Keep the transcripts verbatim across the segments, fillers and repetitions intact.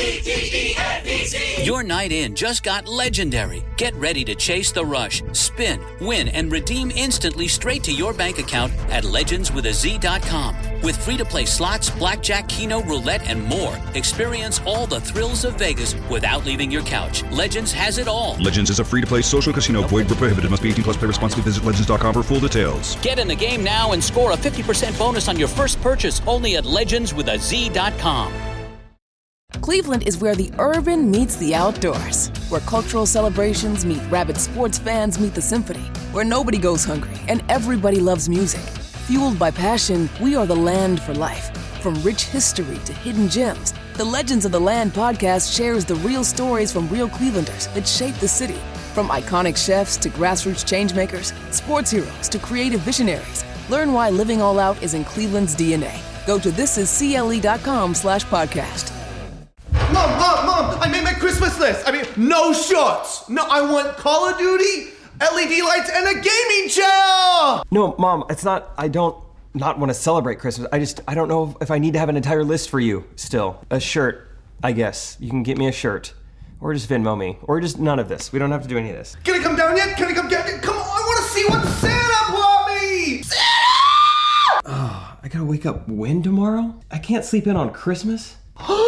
Your night in just got legendary. Get ready to chase the rush, spin, win, and redeem instantly straight to your bank account at legends with a z dot com. With free-to-play slots, blackjack, keno, roulette, and more, experience all the thrills of Vegas without leaving your couch. Legends has it all. Legends is a free-to-play social casino. Void where prohibited. Must be eighteen plus. Play responsibly. Visit legends dot com for full details. Get in the game now and score a fifty percent bonus on your first purchase only at legends with a z dot com. Cleveland is where the urban meets the outdoors, where cultural celebrations meet rabid sports fans meet the symphony, where nobody goes hungry and everybody loves music. Fueled by passion, we are the land for life. From rich history to hidden gems, the Legends of the Land podcast shares the real stories from real Clevelanders that shape the city. From iconic chefs to grassroots changemakers, sports heroes to creative visionaries, learn why living all out is in Cleveland's D N A. Go to thisiscle.com slash podcast. Mom, Mom, Mom, I made my Christmas list. I mean, no shorts. No, I want Call of Duty, L E D lights, and a gaming chair. No, Mom, it's not, I don't not want to celebrate Christmas. I just, I don't know if I need to have an entire list for you still. A shirt, I guess. You can get me a shirt. Or just Venmo me. Or just none of this. We don't have to do any of this. Can I come down yet? Can I come down yet? Come on, I want to see what Santa brought me. Santa! Oh, I gotta wake up when tomorrow? I can't sleep in on Christmas?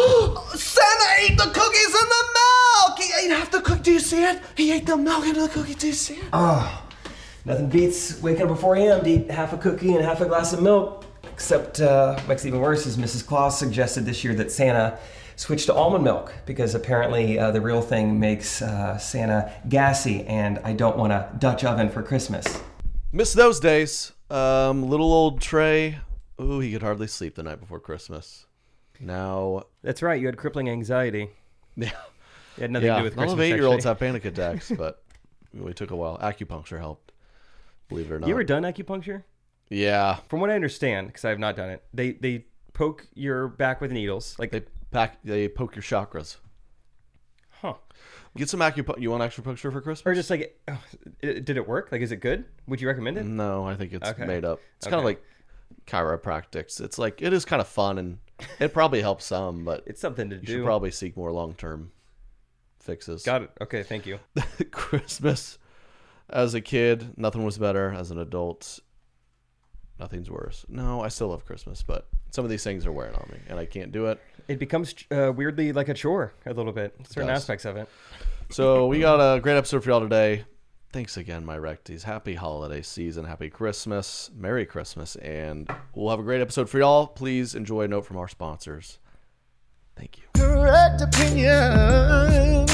Santa ate the cookies and the milk! He ate half the cookie. Do you see it? He ate the milk and the cookie. Do you see it? Oh, nothing beats waking up at four a.m. to eat half a cookie and half a glass of milk. Except, uh, makes it even worse is Missus Claus suggested this year that Santa switch to almond milk because apparently uh, the real thing makes uh, Santa gassy, and I don't want a Dutch oven for Christmas. Miss those days. Um, little old Trey. Ooh, he could hardly sleep the night before Christmas. Now, that's right. You had crippling anxiety. Yeah, it had nothing yeah. to do with Christmas. All of eight-year-olds have panic attacks, but it really took a while. Acupuncture helped, believe it or not. You ever done acupuncture? Yeah. From what I understand, because I have not done it, they they poke your back with needles, like they pack, they poke your chakras. Huh. Get some acupuncture. You want acupuncture for Christmas? Or just like, oh, did it work? Like, is it good? Would you recommend it? No, I think it's okay. made up. It's okay. kind of like chiropractics. It's like it is kind of fun and it probably helps some, but it's something to you do. You should probably seek more long-term fixes. Got it. Okay, thank you. Christmas, as a kid, nothing was better. As an adult, nothing's worse. No, I still love Christmas, but some of these things are wearing on me, and I can't do it. It becomes uh, weirdly like a chore a little bit, certain aspects of it. So we got a great episode for y'all today. Thanks again, my Recties. Happy holiday season. Happy Christmas. Merry Christmas. And we'll have a great episode for y'all. Please enjoy a note from our sponsors. Thank you. Correct opinions.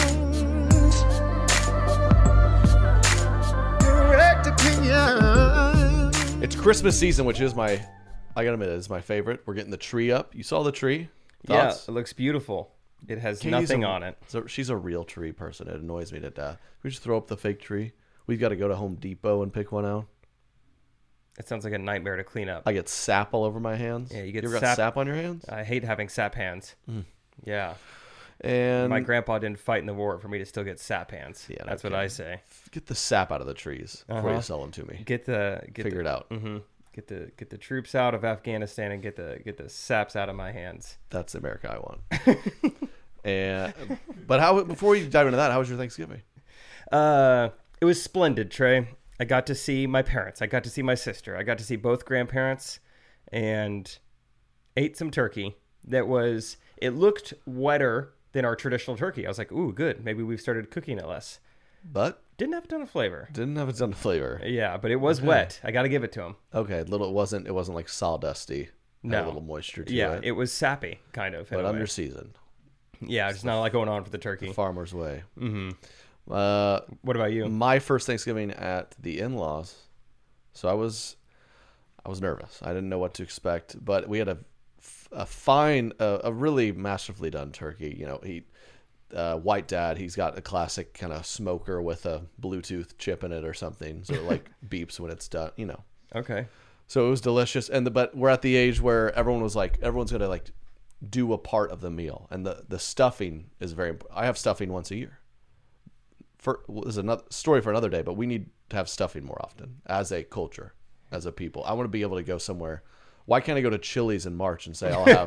Correct opinions. It's Christmas season, which is my, I gotta admit, is my favorite. We're getting the tree up. You saw the tree? Thoughts? Yeah, it looks beautiful. It has Katie's nothing a, on it. So she's a real tree person. It annoys me to death. We just throw up the fake tree. We've got to go to Home Depot and pick one out. It sounds like a nightmare to clean up. I get sap all over my hands. Yeah, you get you ever sap. got sap on your hands? I hate having sap hands. Mm. Yeah. And my grandpa didn't fight in the war for me to still get sap hands. Yeah, that's okay. What I say. Get the sap out of the trees before uh-huh. you sell them to me. Get the get figure the, it out. Mm-hmm. Get the get the troops out of Afghanistan and get the get the saps out of my hands. That's the America I want. and but how before we dive into that, how was your Thanksgiving? Uh, it was splendid, Trey. I got to see my parents. I got to see my sister. I got to see both grandparents, and ate some turkey. That was it looked wetter than our traditional turkey. I was like, ooh, good. Maybe we've started cooking it less. But didn't have a ton of flavor. Didn't have a ton of flavor. Yeah, but it was okay. Wet. I got to give it to him. Okay, little. It wasn't. It wasn't like sawdusty. No, had a little moisture to yeah, it. Yeah, it was sappy, kind of. But under seasoned. Yeah, there's not a lot going on for the turkey. The farmer's way. Mm-hmm. Uh, what about you? My first Thanksgiving at the in-laws. So I was, I was nervous. I didn't know what to expect, but we had a, a fine, a, a really masterfully done turkey. You know, he, uh, white dad. He's got a classic kind of smoker with a Bluetooth chip in it or something, so it like beeps when it's done. You know. Okay. So it was delicious, and the, but we're at the age where everyone was like, everyone's gonna like do a part of the meal, and the the stuffing is very important. I have stuffing once a year. For is another story for another day, but we need to have stuffing more often as a culture, as a people. I want to be able to go somewhere. Why can't I go to Chili's in March and say I'll have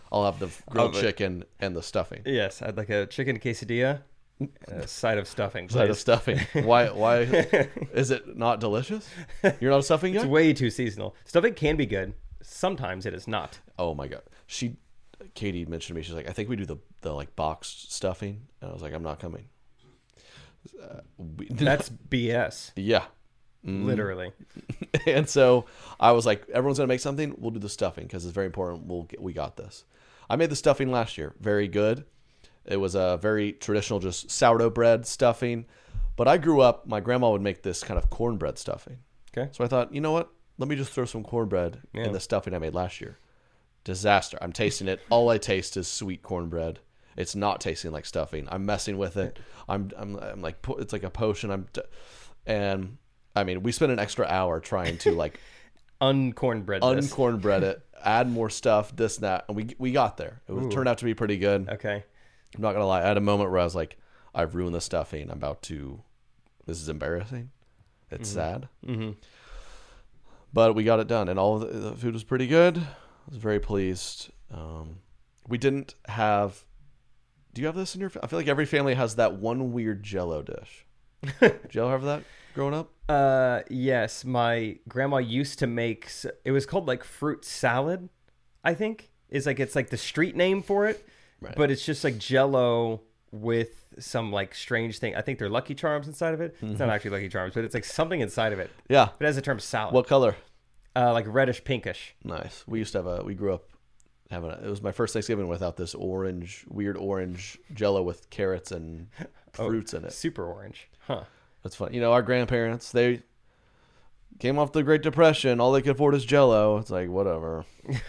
I'll have the grilled Oh, but- chicken and the stuffing. Yes, I'd like a chicken quesadilla, and a side of stuffing. Side of please. stuffing. Why? Why is it not delicious? You're not a stuffing guy? It's way too seasonal. Stuffing can be good. Sometimes it is not. Oh my god. She, Katie mentioned to me. She's like, I think we do the the like boxed stuffing, and I was like, I'm not coming. Uh, we, That's B S. yeah. Literally. And so I was like, everyone's gonna make something. We'll do the stuffing because it's very important. We'll get, we got this. I made the stuffing last year. Very good. It was a very traditional, just sourdough bread stuffing. But I grew up. My grandma would make this kind of cornbread stuffing. Okay. So I thought, you know what? Let me just throw some cornbread Yeah. in the stuffing I made last year. Disaster. I'm tasting it. All I taste is sweet cornbread. It's not tasting like stuffing. I'm messing with it. I'm I'm, I'm like po- it's like a potion. I'm d- and I mean, we spent an extra hour trying to like Uncornbread this. uncornbread it, add more stuff, this and that, and we we got there. It was, turned out to be pretty good. Okay. I'm not gonna lie. I had a moment where I was like, I've ruined the stuffing. I'm about to. This is embarrassing. It's sad. Mm-hmm. But we got it done, and all of the, the food was pretty good. I was very pleased. Um, we didn't have. Do you have this in your? I feel like every family has that one weird Jello dish. Did y'all have that growing up? Uh, yes, my grandma used to make. s- It was called like fruit salad, I think. Is like it's like the street name for it, Right. but it's just like Jello with some like strange thing. I think they're Lucky Charms inside of it. It's not actually Lucky Charms, but it's like something inside of it. Yeah. But it has the term salad. What color? Uh, like reddish pinkish. Nice. We used to have a. We grew up having. A, it was my first Thanksgiving without this orange, weird orange Jello with carrots and fruits in it. Super orange. Huh. That's fun. You know, our grandparents, they came off the Great Depression. All they could afford is Jello. It's like, whatever.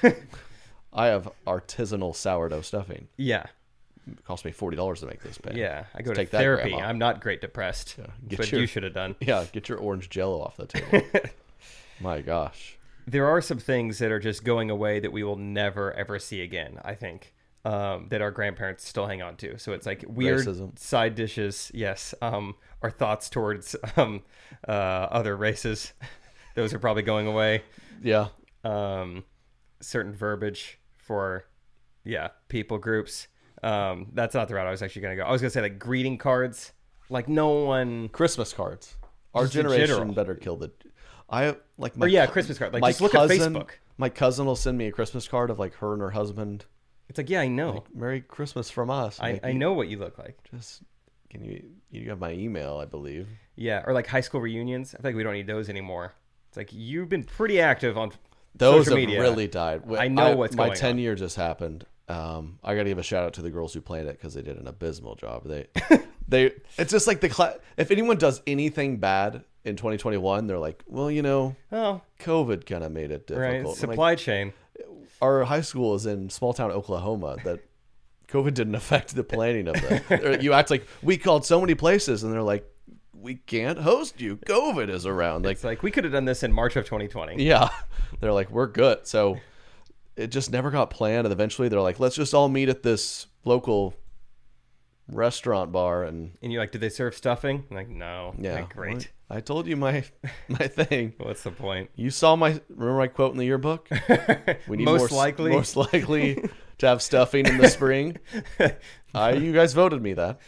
I have artisanal sourdough stuffing. Yeah. It cost me forty dollars to make this pan. Yeah. I go Take to that, therapy. Grandma. I'm not great depressed. get That's what your- you should have done. Yeah, get your orange Jello off the table. My gosh. There are some things that are just going away that we will never ever see again, I think, um, that our grandparents still hang on to. So it's like weird Racism. side dishes. Yes. Um, our thoughts towards um, uh, other races. Those are probably going away. Yeah. Um, certain verbiage for, yeah, people groups. Um, that's not the route I was actually going to go. I was going to say like greeting cards. Like no one... Christmas cards. Our Just in generation general. better kill the. I like my Or yeah, cou- Christmas card. Like my just look cousin, at Facebook. My cousin will send me a Christmas card of like her and her husband. It's like, yeah, I know. Merry Christmas from us. I'm I, like, I you- know what you look like. Just can you you have my email, I believe. Yeah, or like high school reunions. I feel like we don't need those anymore. It's like you've been pretty active on Those social have media. really died. I know what's my going ten on. year just happened. Um, I got to give a shout out to the girls who planned it because they did an abysmal job. They, they, it's just like the cla- if anyone does anything bad in twenty twenty-one, they're like, well, you know, Oh, COVID kind of made it difficult. right. I'm like, Supply chain. our high school is in small town Oklahoma that COVID didn't affect the planning of that. You act like we called so many places and they're like, we can't host you. COVID is around. Like, It's like we could have done this in March of twenty twenty. yeah, they're like, we're good. So it just never got planned. And eventually they're like, let's just all meet at this local restaurant bar. And And you're like, did they serve stuffing? I'm like, no. yeah, Like, great. I told you my, my thing. What's the point? You saw my, remember my quote in the yearbook? We need Most more, likely. most likely to have stuffing in the spring. Uh, you guys voted me that.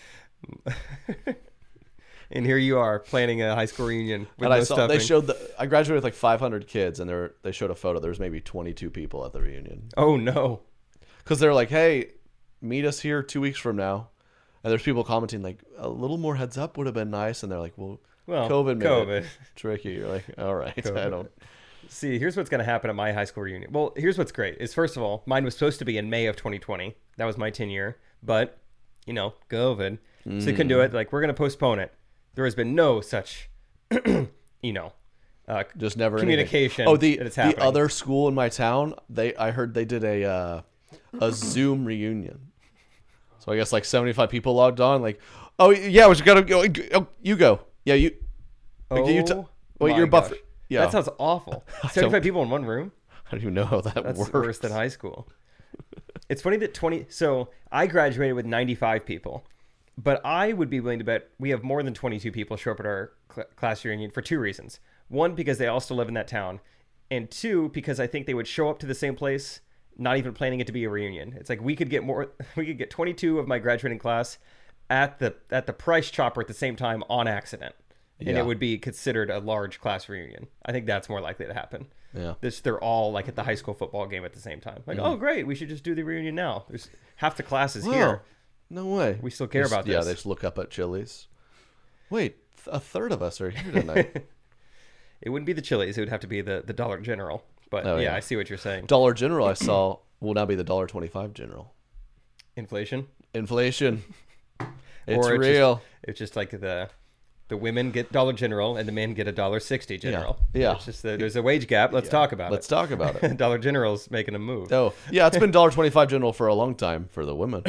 And here you are planning a high school reunion with And no I saw stuffing. they showed the I graduated with like five hundred kids, and they were, they showed a photo. There was maybe twenty-two people at the reunion Oh no. because they're like, "Hey, meet us here two weeks from now." And there's people commenting like, "A little more heads up would have been nice." And they're like, "Well, Well, COVID made COVID. it tricky." You're like, "All right, I COVID. don't." See, here's what's going to happen at my high school reunion. Well, here's what's great is first of all, mine was supposed to be in May of twenty twenty. That was my ten year, but you know, COVID, so they couldn't do it. Like, we're going to postpone it. There has been no such, you know, uh, Just never communication. anything. Oh, the that it's the happening. other school in my town, they I heard they did a uh, a Zoom reunion. So I guess like seventy-five people logged on. Like, oh yeah, we gotta go. Oh, you go. Yeah, you. Oh, you t- wait, my you're buffer. gosh. Yeah, That sounds awful. seventy-five people in one room. I don't even know how that That's works. worse than high school. It's funny that twenty. So I graduated with ninety-five people, but I would be willing to bet we have more than twenty-two people show up at our cl- class reunion for two reasons. One, because they all still live in that town, and two, because I think they would show up to the same place not even planning it to be a reunion. It's like we could get more. We could get twenty-two of my graduating class at the at the price chopper at the same time on accident, and Yeah. it would be considered a large class reunion. I think that's more likely to happen. Yeah. This they're all like at the high school football game at the same time. Like, oh great, we should just do the reunion now. There's half the classes Wow. here. No way. We still care Just- about Yeah, this. they just look up at Chili's. Wait, th- a third of us are here tonight. It wouldn't be the Chili's. It would have to be the, the Dollar General. But Oh, yeah, yeah. I see what you're saying. Dollar General I saw will now be the Dollar Twenty-Five General. Inflation. Inflation. It's Or real. Just, it's just like the the women get Dollar General and the men get a dollar sixty General. Yeah. It's just the, there's a wage gap. Let's talk about Let's it. talk about it. Dollar General's making a move. Oh, yeah, it's been Dollar Twenty-Five General for a long time for the women.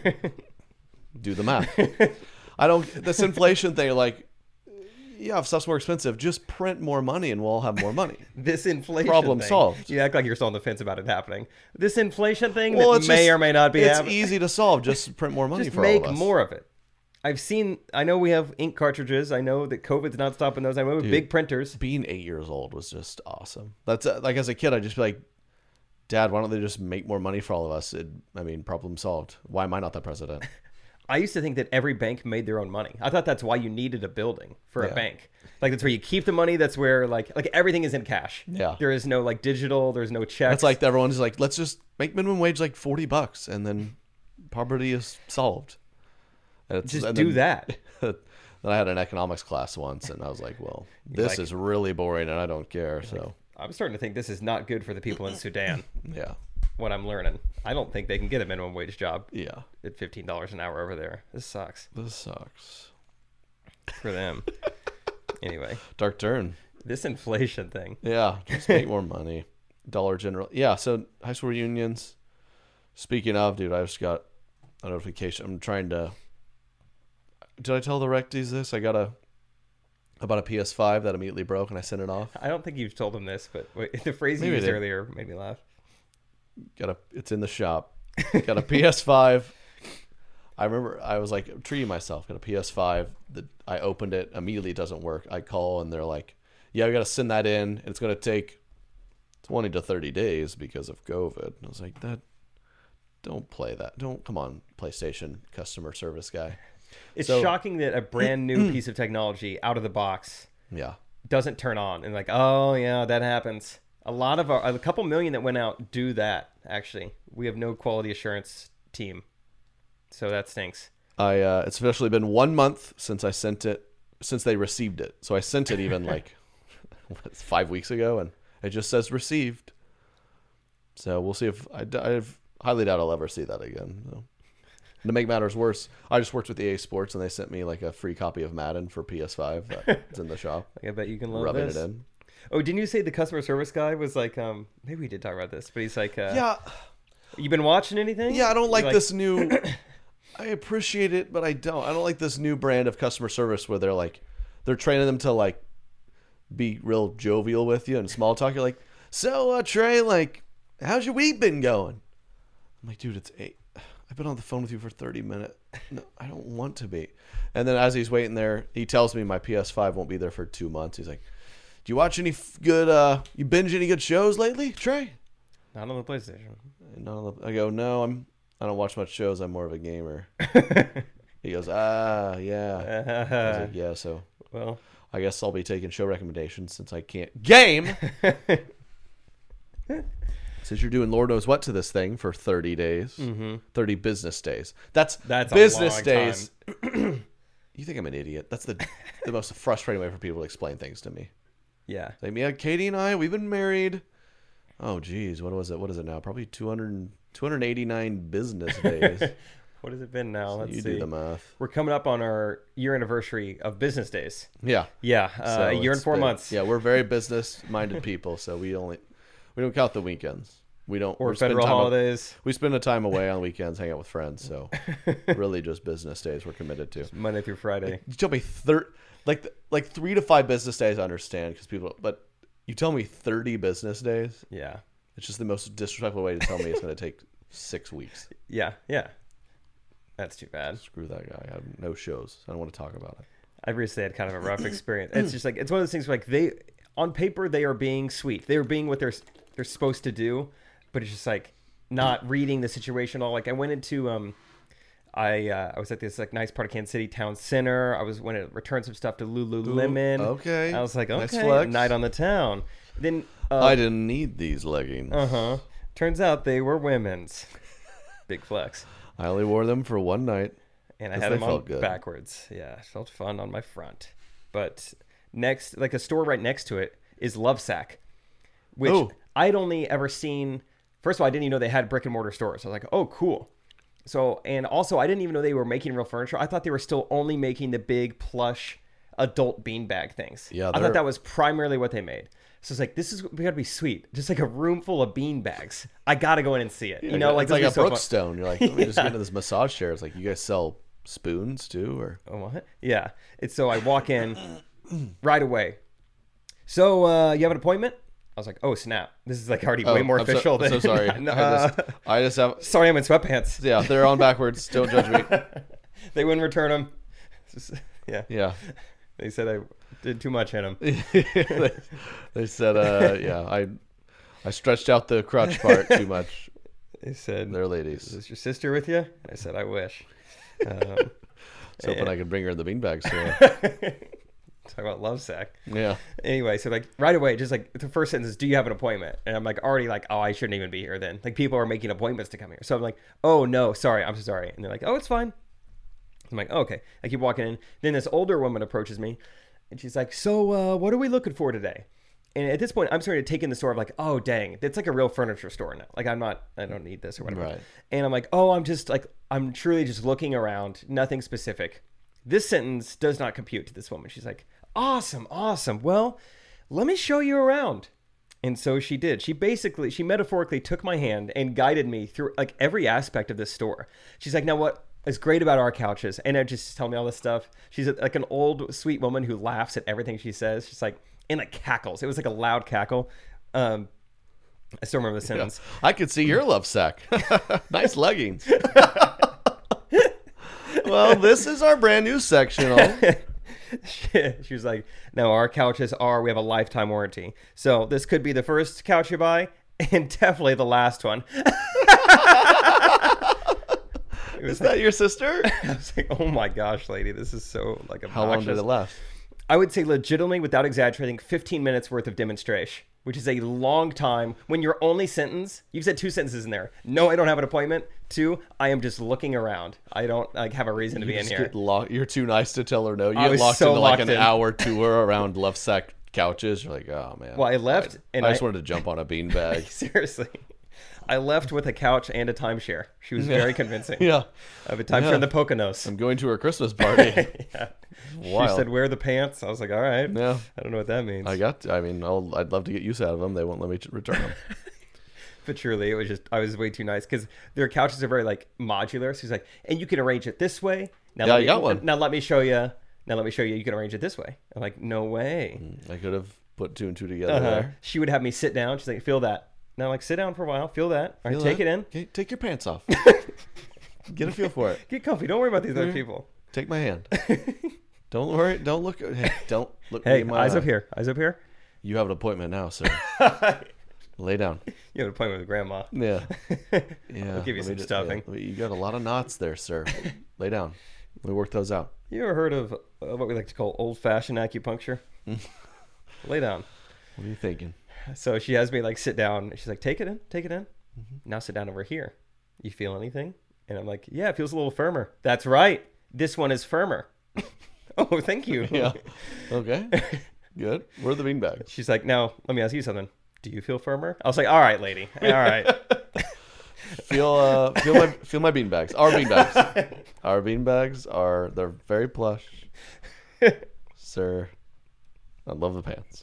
Do the math. I don't. This inflation thing, like, yeah, if stuff's more expensive, just print more money and we'll all have more money. This inflation Problem thing, solved. You act like you're still on the fence about it happening. This inflation thing Well, that it's may just- or may not be It's happening. easy to solve. Just print more money Just for make all of us. more of it. I've seen. I know we have ink cartridges. I know that COVID's not stopping those. I know we have big printers. Being eight years old was just awesome. That's uh, like as a kid, I'd just be like, Dad, why don't they just make more money for all of us? It, I mean, problem solved. Why am I not the president? I used to think that every bank made their own money. I thought that's why you needed a building for Yeah. a bank. Like that's where you keep the money. That's where like like everything is in cash. Yeah. There is no like digital. There's no checks. It's like everyone's like, let's just make minimum wage like forty bucks, and then poverty is solved. And it's, just and do then, that. Then I had an economics class once, and I was like, well, this like- is really boring, and I don't care. So I'm starting to think this is not good for the people in Sudan. yeah, What I'm learning, I don't think they can get a minimum wage job yeah, at fifteen dollars an hour over there. This sucks this sucks. for them. Anyway, Dark turn. this inflation thing. Yeah, just make more money. Dollar General. Yeah, so high school reunions. Speaking of, dude, I just got a notification. I'm trying to. Did I tell the Recties this? I got a about a P S five that immediately broke, and I sent it off. I don't think you've told them this, but wait, the phrase you Maybe I used did. earlier made me laugh. Got a. It's in the shop. Got a P S five. I remember I was like treating myself. Got a P S five. The I opened it immediately. It doesn't work. I call and they're like, "Yeah, we got to send that in. And it's going to take twenty to thirty days because of COVID." And I was like, "That don't play that. Don't come on, PlayStation customer service guy." It's So- shocking that a brand new piece of technology out of the box Yeah, doesn't turn on and like, oh yeah, that happens. A lot of our, a couple million that went out do that. Actually, we have no quality assurance team, so that stinks. I. Uh, it's officially been one month since I sent it. Since they received it, so I sent it even like what, five weeks ago, and it just says received. So we'll see if I. I highly doubt I'll ever see that again. So. To make matters worse, I just worked with E A Sports, and they sent me like a free copy of Madden for P S five that's in the shop. Like, I bet you can load Rubbing this. it in. Oh, didn't you say the customer service guy was like, um, maybe we did talk about this, but he's like, uh, Yeah, you been watching anything? yeah. I don't like, You're this new. I appreciate it, but I don't. I don't like this new brand of customer service where they're like, they're training them to like be real jovial with you and small talk. You're like, so uh, Trey, like, how's your week been going? I'm like, dude, it's eight. I've been on the phone with you for thirty minutes. No, I don't want to be. And then as he's waiting there, he tells me my P S five won't be there for two months. He's like, do you watch any f- good, uh, you binge any good shows lately, Trey? Not on the PlayStation. And none of the, I go, no, I'm, I don't watch much shows. I'm more of a gamer. He goes, ah, yeah. I was like, yeah, so Well, I guess I'll be taking show recommendations since I can't game. Since you're doing Lord knows what to this thing for thirty days, mm-hmm. thirty business days. That's That's a business long days. You think I'm an idiot? That's the the most frustrating way for people to explain things to me. yeah. Like, yeah, Katie and I, we've been married. Oh, geez, what was it? What is it now? Probably two hundred, two hundred eighty-nine business days. What has it been now? Let's you see. do the math. We're coming up on our year anniversary of business days. Yeah. Yeah, uh, So a year and it's four been- months. Yeah, we're very business-minded people, so we only we don't count the weekends. We don't Or we spend federal time- holidays. We spend a time away on weekends, hang out with friends. So really, just business days we're committed to. Monday through Friday. You tell me thir- like like three to five business days, I understand because people. But you tell me thirty business days. Yeah. It's just the most disrespectful way to tell me it's going to take six weeks. Yeah. Yeah. That's too bad. Screw that guy. I have no shows. I don't want to talk about it. I recently had kind of a rough experience. It's just like it's one of those things where like they on paper they are being sweet. They are being what they're they're supposed to do, but it's just like not reading the situation at all. Like I went into um, I uh, I was at this like nice part of Kansas City town center. I was went to return some stuff to Lululemon. Ooh, okay. I was like, Nice okay, flex. night on the town. Then uh, I didn't need these leggings. uh huh. Turns out they were women's. Big flex. I only wore them for one night. And I 'Cause had they them on felt good. backwards. Yeah, it felt fun on my front. But next, like a store right next to it is Lovesac, which Oh. I'd only ever seen. First of all, I didn't even know they had brick and mortar stores. I was like, oh, cool. So, and also, I didn't even know they were making real furniture. I thought they were still only making the big plush adult beanbag things. Yeah, I they're- thought that was primarily what they made. So it's like, this is we gotta be sweet. Just like a room full of bean bags. I gotta go in and see it. You know, like it's like this a would be so fun. Brookstone. You're like, let me just get into this massage chair. It's like, you guys sell spoons too, or Oh, what? Yeah. It's so I walk in right away. So uh, you have an appointment? I was like, oh snap! This is like already way Oh, more I'm so- official I'm than. so sorry. No, I, uh, just, I just have. sorry, I'm in sweatpants. Yeah, they're on backwards. Don't judge me. They wouldn't return them. Yeah. Yeah. They said I did too much in them. they, they said, uh, yeah, I, I stretched out the crotch part too much. They said, They're "Is ladies. this your sister with you?" And I said, "I wish." Um, I was hoping yeah. I could bring her in the beanbag store. Talk about love sack. Yeah. Anyway, so like right away, just like the first sentence is, "Do you have an appointment?" And I'm like already like, "Oh, I shouldn't even be here." Then like people are making appointments to come here, so I'm like, "Oh no, sorry, I'm so sorry." And they're like, "Oh, it's fine." I'm like, oh, "Okay." I keep walking in. Then this older woman approaches me, and she's like, "So, uh, what are we looking for today?" And at this point, I'm starting to take in the store of like, "Oh, dang, it's like a real furniture store now. Like I'm not, I don't need this or whatever." Right. And I'm like, "Oh, I'm just like, I'm truly just looking around, nothing specific." This sentence does not compute to this woman. She's like, "Awesome, awesome. Well, let me show you around." And so she did. She basically, she metaphorically took my hand and guided me through like every aspect of this store. She's like, "Now what is great about our couches?" And I just tell me all this stuff. She's like an old sweet woman who laughs at everything she says. She's like, and like cackles. It was like a loud cackle. Um, I still remember the sentence. I could see your love sack. Nice leggings. Well, this is our brand new sectional. She was like, "No, our couches are, we have a lifetime warranty. So this could be the first couch you buy and definitely the last one." It was Is that your sister? I was like, "Oh my gosh, lady, this is so like obnoxious." How long did it last? I would say legitimately, without exaggerating, fifteen minutes worth of demonstration, which is a long time when your only sentence, you've said two sentences in there. No, I don't have an appointment. Two, I am just looking around. I don't like have a reason to You be in just here. get lo- You're too nice to tell her no. You I get was locked so into like locked an in. hour tour around love sack couches. You're like, oh man. Well, I left I, and I just I- wanted to jump on a beanbag. Seriously. I left with a couch and a timeshare. She was very convincing. Yeah. I have a timeshare Yeah. in the Poconos. I'm going to her Christmas party. Yeah. She Wild. said, "Wear the pants." I was like, "All right." Yeah. I don't know what that means. I got. I mean, I'll, I'd love to get use out of them. They won't let me t- return them. But truly, it was just, I was way too nice because their couches are very like modular. So he's like, "And you can arrange it this way." Now Yeah, let I me, got one. Now let me show you. Now let me show you. You can arrange it this way. I'm like, "No way." I could have put two and two together Uh-huh. there. She would have me sit down. She's like, "Feel that." Now I'm like, sit down for a while. Feel that. All right, Feel take that? it in. Okay, take your pants off. Get a feel for it. Get comfy. Don't worry about these other people. Take my hand. Don't worry. Don't look. Hey, don't look. me Hey, in my eyes eye. up here. Eyes up here. You have an appointment now, sir. Lay down. You have an appointment with grandma. Yeah. Yeah. I'll give you let some me ju- stuffing. yeah, you got a lot of knots there, sir. Lay down. Let me work those out. You ever heard of uh, what we like to call old-fashioned acupuncture? Lay down. What are you thinking? So she has me like sit down. She's like, "Take it in, take it in. Mm-hmm. Now sit down over here. You feel anything?" And I'm like, "Yeah, it feels a little firmer." "That's right. This one is firmer." "Oh, thank you." Yeah. Okay. Good. Where are the beanbags? She's like, "Now let me ask you something. Do you feel firmer?" I was like, "All right, lady. All right." Feel uh feel my feel my beanbags. Our beanbags. Our beanbags are they're very plush. Sir. I love the pants.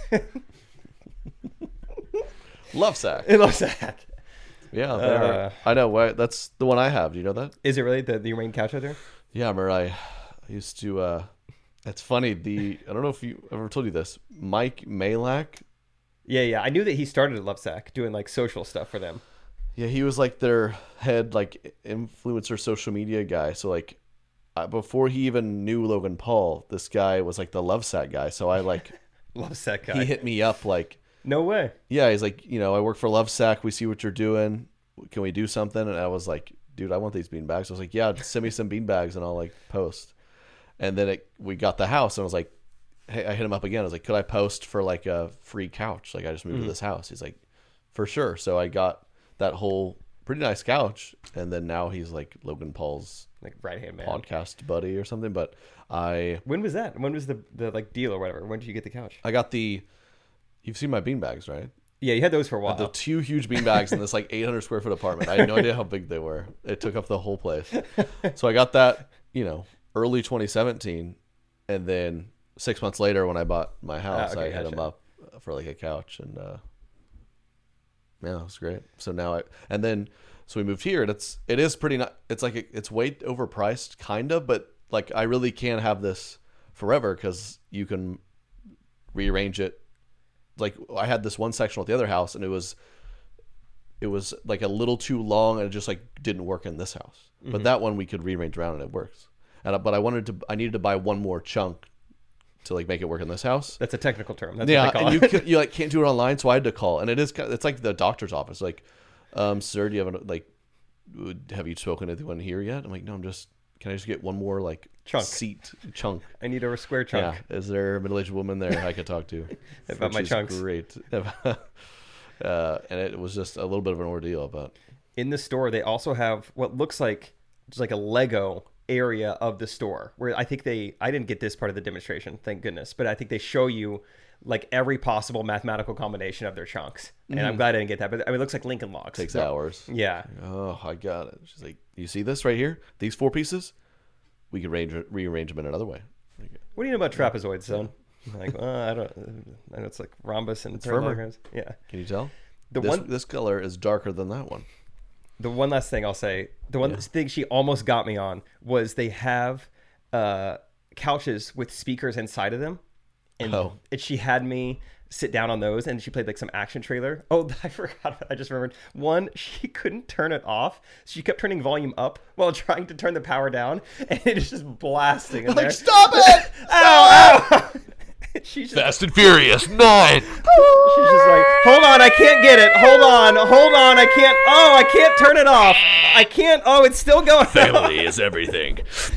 Love sack. It looks like. Yeah, they're, Uh. I know. Why that's the one I have. Do you know that? Is it really the, the your main couch out there? Yeah, remember I, I used to. uh It's funny. The I don't know if you ever told you this. Mike Malak. Yeah, yeah. I knew that he started at Lovesac doing like social stuff for them. Yeah, he was like their head like influencer social media guy. So like uh, before he even knew Logan Paul, this guy was like the Lovesac guy. So I like Lovesac guy. he hit me up like, No way. yeah, he's like, you know, I work for Lovesac. We see what you're doing. can we do something? And I was like, dude, I want these bean bags. I was like, yeah, send me some bean bags and I'll like post. And then it, we got the house and I was like, hey, I hit him up again. I was like, could I post for like a free couch? Like I just moved mm-hmm. to this house. He's like, for sure. So I got that whole pretty nice couch. And then now he's like Logan Paul's like right hand man podcast buddy or something. But I, when was that? When was the, the like deal or whatever? When did you get the couch? I got the, you've seen my bean bags, right? Yeah, you had those for a while. The two huge bean bags in this like eight hundred square foot apartment. I had no idea how big they were. It took up the whole place. So I got that, you know, early twenty seventeen. And then six months later when I bought my house, oh, okay, I hit gotcha. him up for like a couch. And uh, yeah, it was great. So now I, and then, so we moved here and it's, it is pretty, not, it's like, it's way overpriced kind of, but like I really can't have this forever because you can rearrange it. Like I had this one section at the other house and it was it was like a little too long and it just like didn't work in this house. Mm-hmm. But that one we could rearrange around and it works. And but I wanted to I needed to buy one more chunk to like make it work in this house. That's a technical term. That's yeah, what they call and it. you can, you like can't do it online, so I had to call. And it is it's like the doctor's office. Like, um, sir, do you have a, like have you spoken to anyone here yet? I'm like, no, I'm just can I just get one more like chunk seat chunk? I need a square chunk. Yeah. Is there a middle-aged woman there I could talk to? About my chunks. Great. uh, and it was just a little bit of an ordeal. But in the store, they also have what looks like just like a Lego area of the store where I think they I didn't get this part of the demonstration, thank goodness, but I think they show you like every possible mathematical combination of their chunks. And mm-hmm. I'm glad I didn't get that. But I mean, it looks like Lincoln Logs. Takes so, hours. Yeah. Oh, I got it. She's like, you see this right here? These four pieces? We could range, rearrange them in another way. What do you know about trapezoids, son? Like, uh, I don't. I know it's like rhombus and parallelograms. Yeah. Can you tell? The this, one this color is darker than that one. The one last thing I'll say, the one yeah. thing she almost got me on was they have uh, couches with speakers inside of them, and, oh. and she had me sit down on those, and she played like some action trailer. Oh, I forgot. I just remembered one. She couldn't turn it off. She kept turning volume up while trying to turn the power down, and it is just blasting in like, there. Stop it! Ow! Ow! She's just, Fast and Furious nine. She's just like, hold on, I can't get it. Hold on, hold on, I can't. Oh, I can't turn it off. I can't. Oh, it's still going. Family is everything.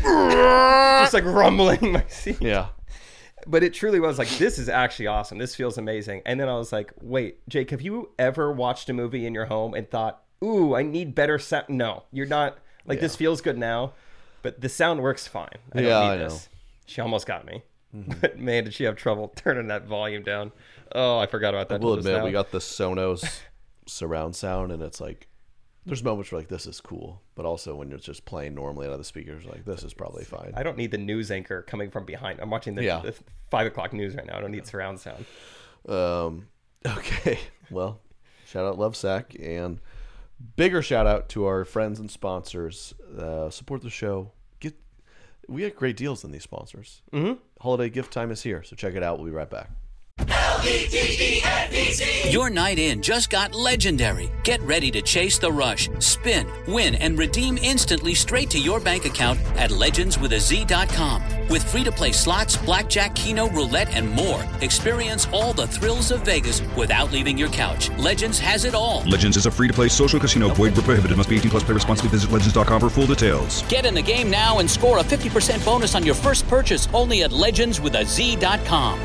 Just like rumbling my seat. Yeah. But it truly was like, this is actually awesome. This feels amazing. And then I was like, wait, Jake, have you ever watched a movie in your home and thought, ooh, I need better sound? No, you're not. Like, yeah. This feels good now, but the sound works fine. I yeah, don't need I this. know. She almost got me. Mm-hmm. But man, did she have trouble turning that volume down. Oh, I forgot about that. I will admit, we got the Sonos surround sound, and it's like, there's moments where like, this is cool. But also when it's just playing normally out of the speakers, like, this is probably fine. I don't need the news anchor coming from behind. I'm watching the, yeah. the five o'clock news right now. I don't need surround sound. Um, okay. Well, shout out Lovesac, and bigger shout out to our friends and sponsors. Uh, support the show. Get We get great deals in these sponsors. Mm-hmm. Holiday gift time is here, so check it out. We'll be right back. L E D E N B C. Your night in just got legendary. Get ready to chase the rush, spin, win, and redeem instantly straight to your bank account at legends with a z dot com. With free-to-play slots, blackjack, keno, roulette, and more. Experience all the thrills of Vegas without leaving your couch. Legends has it all. Legends is a free-to-play social casino. Void where prohibited. Must be eighteen plus. Play responsibly. Visit legends dot com for full details. Get in the game now and score a fifty percent bonus on your first purchase only at legends with a z dot com.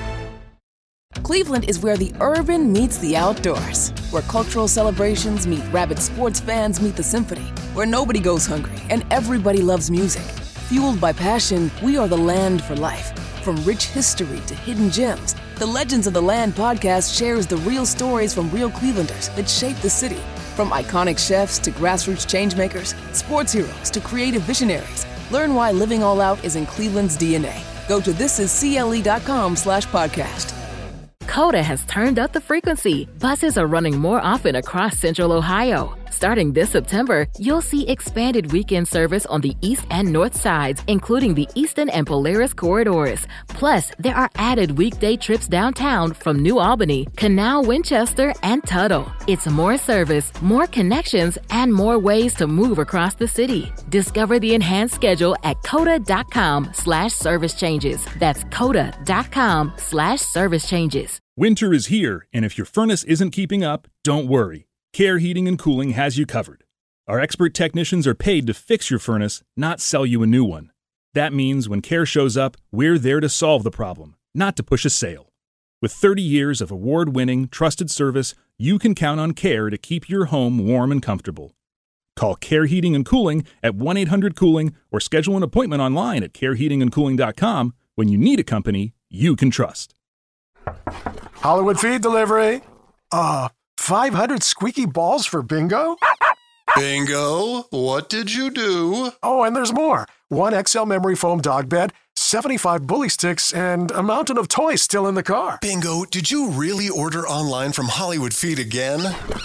Cleveland is where the urban meets the outdoors, where cultural celebrations meet rabid sports fans meet the symphony, where nobody goes hungry and everybody loves music. Fueled by passion, we are the land for life. From rich history to hidden gems, the Legends of the Land podcast shares the real stories from real Clevelanders that shaped the city. From iconic chefs to grassroots changemakers, sports heroes to creative visionaries, learn why living all out is in Cleveland's D N A. Go to thisiscle.com slash podcast. Coda has turned up the frequency. Buses are running more often across Central Ohio. Starting this September, you'll see expanded weekend service on the east and north sides, including the Eastern and Polaris corridors. Plus, there are added weekday trips downtown from New Albany, Canal, Winchester, and Tuttle. It's more service, more connections, and more ways to move across the city. Discover the enhanced schedule at coda.com slash service changes. That's coda.com slash service changes. Winter is here, and if your furnace isn't keeping up, don't worry. Care Heating and Cooling has you covered. Our expert technicians are paid to fix your furnace, not sell you a new one. That means when Care shows up, we're there to solve the problem, not to push a sale. With thirty years of award-winning, trusted service, you can count on Care to keep your home warm and comfortable. Call Care Heating and Cooling at one eight hundred cooling or schedule an appointment online at care heating and cooling dot com when you need a company you can trust. Hollywood Feed Delivery. Uh, five hundred squeaky balls for bingo? Bingo, what did you do? Oh, and there's more. One X L memory foam dog bed, seventy-five bully sticks, and a mountain of toys still in the car. Bingo, did you really order online from Hollywood Feed again?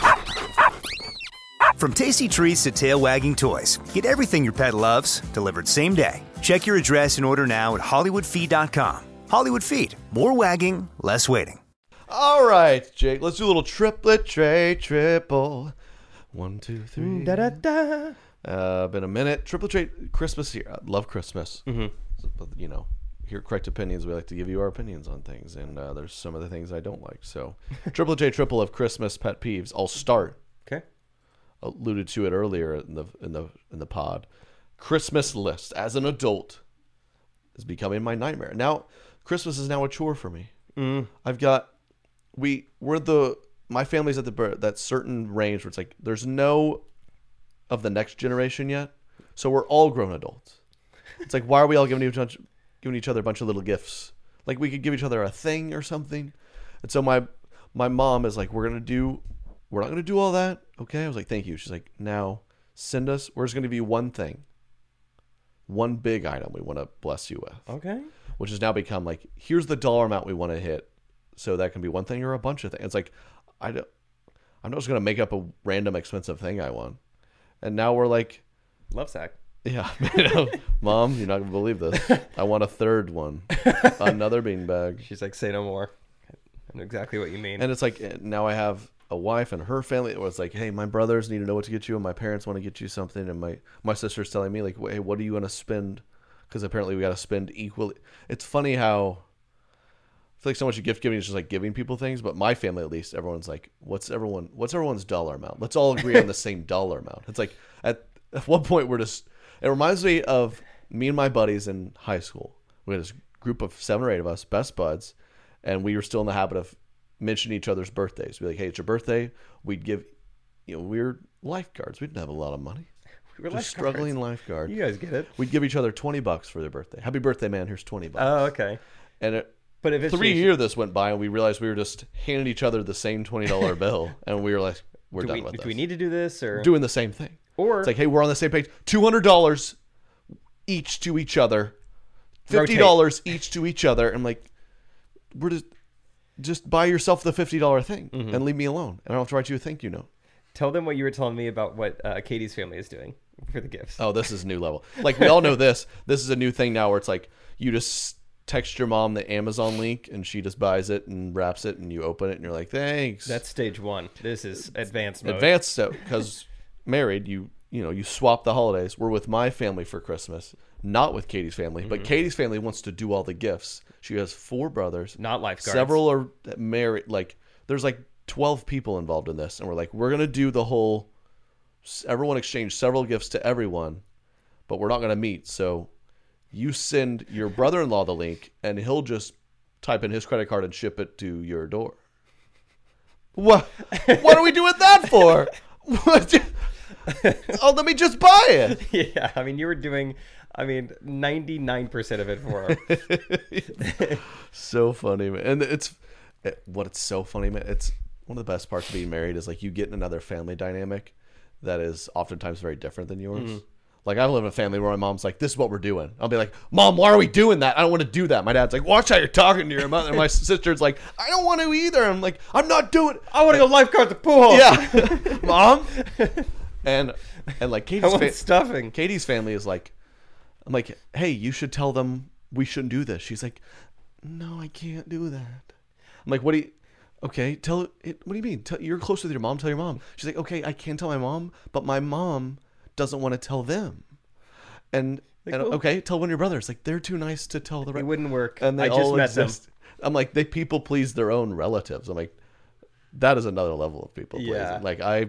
From tasty treats to tail-wagging toys, get everything your pet loves delivered same day. Check your address and order now at hollywood feed dot com. Hollywood Feed. More wagging, less waiting. All right, Jake, let's do a little triplet tray triple. One, two, three. Da da da. Uh, been a minute. Triple tray Christmas here. I love Christmas. Mm-hmm. But, you know, here at Correct Opinions, we like to give you our opinions on things, and uh, there's some of the things I don't like. So, triple J triple of Christmas pet peeves. I'll start. Okay. Alluded to it earlier in the in the in the pod. Christmas list as an adult is becoming my nightmare. Now, Christmas is now a chore for me. Mm. I've got we we're the my family's at the that certain range where it's like there's no of the next generation yet, so we're all grown adults. It's like, why are we all giving each other, giving each other a bunch of little gifts? Like we could give each other a thing or something. And so my my mom is like, we're gonna do we're not gonna do all that. Okay, I was like, thank you. She's like, now send us. We're just gonna give you one thing, one big item we want to bless you with. Okay. Which has now become like, here's the dollar amount we want to hit. So that can be one thing or a bunch of things. It's like, I don't, I'm not just gonna make up a random expensive thing I want. And now we're like, love sack. Yeah, you know, Mom, you're not gonna believe this. I want a third one, another beanbag. She's like, say no more. I know exactly what you mean. And it's like now I have a wife and her family. It was like, hey, my brothers need to know what to get you, and my parents want to get you something, and my my sister's telling me like, hey, what are you gonna spend? Because apparently we got to spend equally. It's funny how I feel like so much of gift giving is just like giving people things, but my family at least, everyone's like, what's everyone? What's everyone's dollar amount? Let's all agree on the same dollar amount. It's like at at one point we're just. It reminds me of me and my buddies in high school. We had this group of seven or eight of us, best buds, and we were still in the habit of mentioning each other's birthdays. We'd be like, hey, it's your birthday. We'd give, you know, we were lifeguards. We didn't have a lot of money. We were just lifeguards. struggling lifeguard. You guys get it. We'd give each other twenty bucks for their birthday. Happy birthday, man. Here's twenty bucks. Oh, okay. And it, but if three years this went by, and we realized we were just handing each other the same twenty dollar bill, and we were like, we're do done we, with do this. Do we need to do this? Or doing the same thing. Or it's like, hey, we're on the same page. two hundred dollars each to each other. fifty dollars rotate. Each to each other. And like, we're just, just buy yourself the fifty dollar thing mm-hmm. and leave me alone. And I don't have to write you a thank you note. Tell them what you were telling me about what uh, Katie's family is doing for the gifts. Oh, this is new level. Like, we all know this. This is a new thing now where it's like, you just text your mom the Amazon link and she just buys it and wraps it and you open it and you're like, thanks. That's stage one. This is advanced mode. Advanced step, because married, you you know, you swap the holidays. We're with my family for Christmas, not with Katie's family. Mm-hmm. But Katie's family wants to do all the gifts. She has four brothers. Not lifeguards. Several are married. Like, there's like twelve people involved in this. And we're like, we're going to do the whole, everyone exchange several gifts to everyone, but we're not going to meet. So you send your brother-in-law the link, and he'll just type in his credit card and ship it to your door. What? What are we doing that for? What? Oh, let me just buy it. Yeah, I mean, you were doing, I mean, ninety-nine percent of it for him. So funny, man. And it's, it, what it's so funny, man. It's one of the best parts of being married is like you get in another family dynamic that is oftentimes very different than yours. Mm-hmm. Like, I live in a family where my mom's like, this is what we're doing. I'll be like, Mom, why are we doing that? I don't want to do that. My dad's like, watch how you're talking to your mother. And my sister's like, I don't want to either. I'm like, I'm not doing it. I want to go lifeguard the pool. Yeah. Mom. And and like Katie's, I want fa- stuffing. Katie's family is like, I'm like, hey, you should tell them we shouldn't do this. She's like, no, I can't do that. I'm like, what do you, okay, tell it, what do you mean? Tell, you're close with your mom, tell your mom. She's like, okay, I can tell my mom, but my mom doesn't want to tell them. And, like, and well, okay, tell one of your brothers. Like, they're too nice to tell the rest. It wouldn't work. And they I just all met exist. them. I'm like, they people please their own relatives. I'm like, that is another level of people pleasing. Yeah. Like, I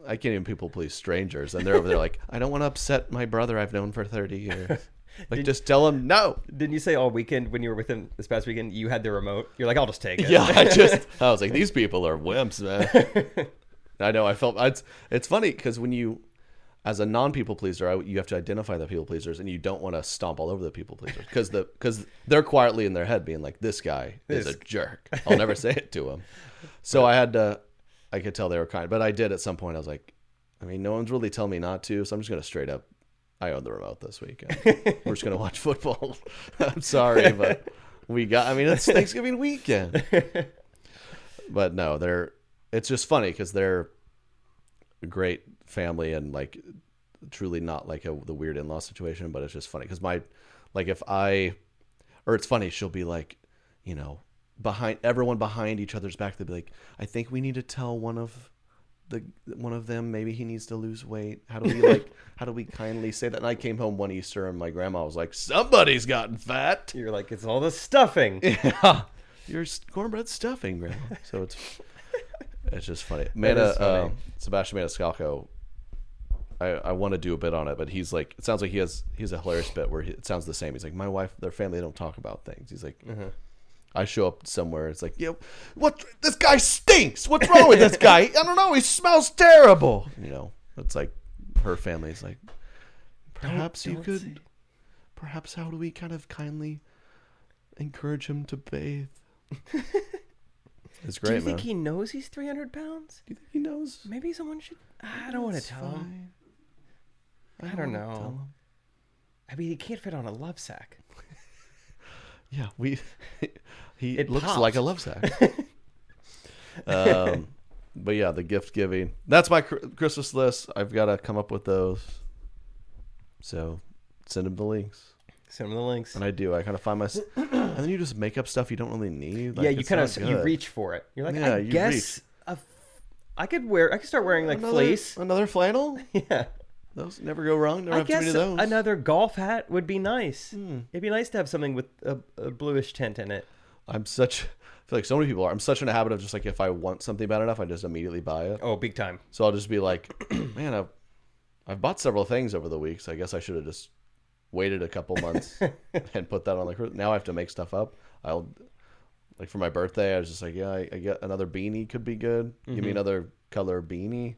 I can't even people please strangers, and they're over there like, I don't want to upset my brother I've known for thirty years. Like, did, just tell him no. Didn't you say all weekend when you were with him this past weekend, you had the remote? You're like, I'll just take it. Yeah, I just, I was like, these people are wimps, man. I know, I felt, it's, it's funny because when you, as a non-people pleaser, I, you have to identify the people pleasers, and you don't want to stomp all over the people pleasers because the because they're quietly in their head being like, this guy is a jerk. I'll never say it to him. So I had to, I could tell they were kind, but I did at some point. I was like, I mean, no one's really telling me not to, so I'm just going to straight up, I own the remote this weekend. We're just going to watch football. I'm sorry, but we got, I mean, it's Thanksgiving weekend. But no, they're, it's just funny because they're a great family and like truly not like a, the weird in-law situation, but it's just funny because my, like if I, or it's funny, she'll be like, you know, behind everyone behind each other's back, they'll be like, I think we need to tell one of the one of them maybe he needs to lose weight. How do we like how do we kindly say that? And I came home one Easter and my grandma was like, somebody's gotten fat. You're like, it's all the stuffing. Yeah, your cornbread stuffing, grandma. So it's it's just funny. Meta, funny. Uh, Sebastian Maniscalco, I, I want to do a bit on it, but he's like, it sounds like he has he has a hilarious bit where he, it sounds the same. He's like, my wife, their family, they don't talk about things. He's like, mm-hmm. I show up somewhere, it's like, yeah, what? This guy stinks. What's wrong with this guy? I don't know. He smells terrible. You know, it's like her family's like, perhaps don't, don't you could, say. perhaps how do we kind of kindly encourage him to bathe? It's great, man. Do you think man. he knows he's three hundred pounds? Do you think he knows? Maybe someone should. I don't want to tell fine. him. I, I don't know. I mean, he can't fit on a love sack. Yeah, we. He it looks popped. like a love sack. um, but yeah, the gift giving. That's my cr- Christmas list. I've got to come up with those. So send him the links. Send him the links. And I do. I kind of find myself, and then you just make up stuff you don't really need. Like, yeah, you kind of you reach for it. You're like, yeah, I you guess a, I could wear. I could start wearing like another, fleece. Another flannel. Yeah. Those never go wrong. Never I have guess too many of those. Another golf hat would be nice. Hmm. It'd be nice to have something with a, a bluish tint in it. I'm such, I feel like so many people are. I'm such in a habit of just like, if I want something bad enough, I just immediately buy it. Oh, big time. So I'll just be like, man, I've, I've bought several things over the weeks. I guess I should have just waited a couple months and put that on the, now I have to make stuff up. I'll, like for my birthday, I was just like, yeah, I, I get another beanie could be good. Mm-hmm. Give me another color beanie.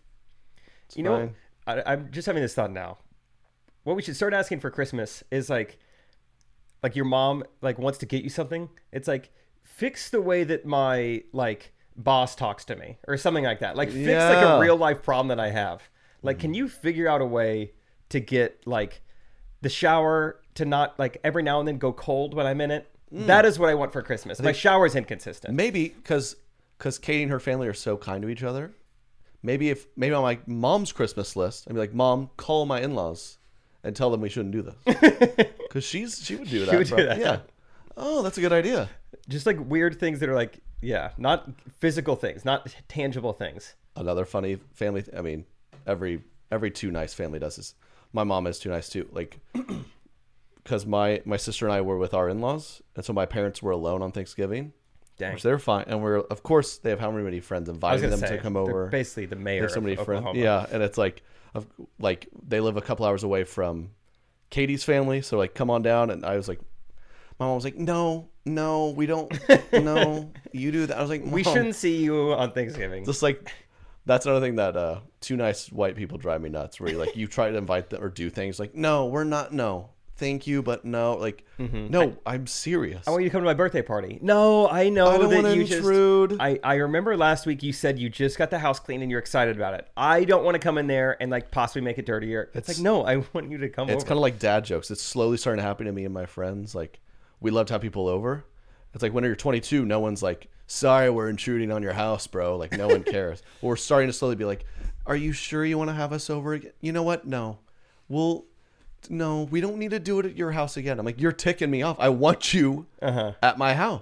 It's you fine. know, I, I'm just having this thought now. What we should start asking for Christmas is like, like your mom like wants to get you something. It's like, fix the way that my like boss talks to me or something like that. Like fix yeah. like a real life problem that I have. Like, mm. can you figure out a way to get like the shower to not like every now and then go cold when I'm in it? Mm. That is what I want for Christmas. My shower is inconsistent. Maybe because because Katie and her family are so kind to each other. Maybe if maybe on my mom's Christmas list, I'd be like, Mom, call my in-laws and tell them we shouldn't do this. Because she's she would do that. She would do that. Yeah. Oh, that's a good idea. Just like weird things that are like, yeah, not physical things, not tangible things. Another funny family. I mean, every every too nice family does this. My mom is too nice too. Like, because my my sister and I were with our in-laws, and so my parents were alone on Thanksgiving. Dang. Which they're fine, and we're of course they have how many friends inviting them say, to come over. Basically, the mayor. There's so many of friends. Oklahoma. Yeah, and it's like, of like they live a couple hours away from Katie's family, so like come on down. And I was like, my mom was like, no, no, we don't, no, you do that. I was like, Mom. We shouldn't see you on Thanksgiving. Just like that's another thing that uh, two nice white people drive me nuts. Where you like you try to invite them or do things like, no, we're not, no. Thank you, but no, like, mm-hmm. no, I, I'm serious. I want you to come to my birthday party. No, I know I don't that want to you intrude. just. I, I remember last week you said you just got the house clean and you're excited about it. I don't want to come in there and like possibly make it dirtier. It's, it's like, no, I want you to come it's over. It's kind of like dad jokes. It's slowly starting to happen to me and my friends. Like, we love to have people over. It's like when you're twenty-two, no one's like, sorry, we're intruding on your house, bro. Like, no one cares. We're starting to slowly be like, are you sure you want to have us over again? You know what? No. We'll. No, we don't need to do it at your house again. I'm like, you're ticking me off. I want you uh-huh. at my house.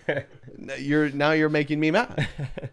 You're now you're making me mad.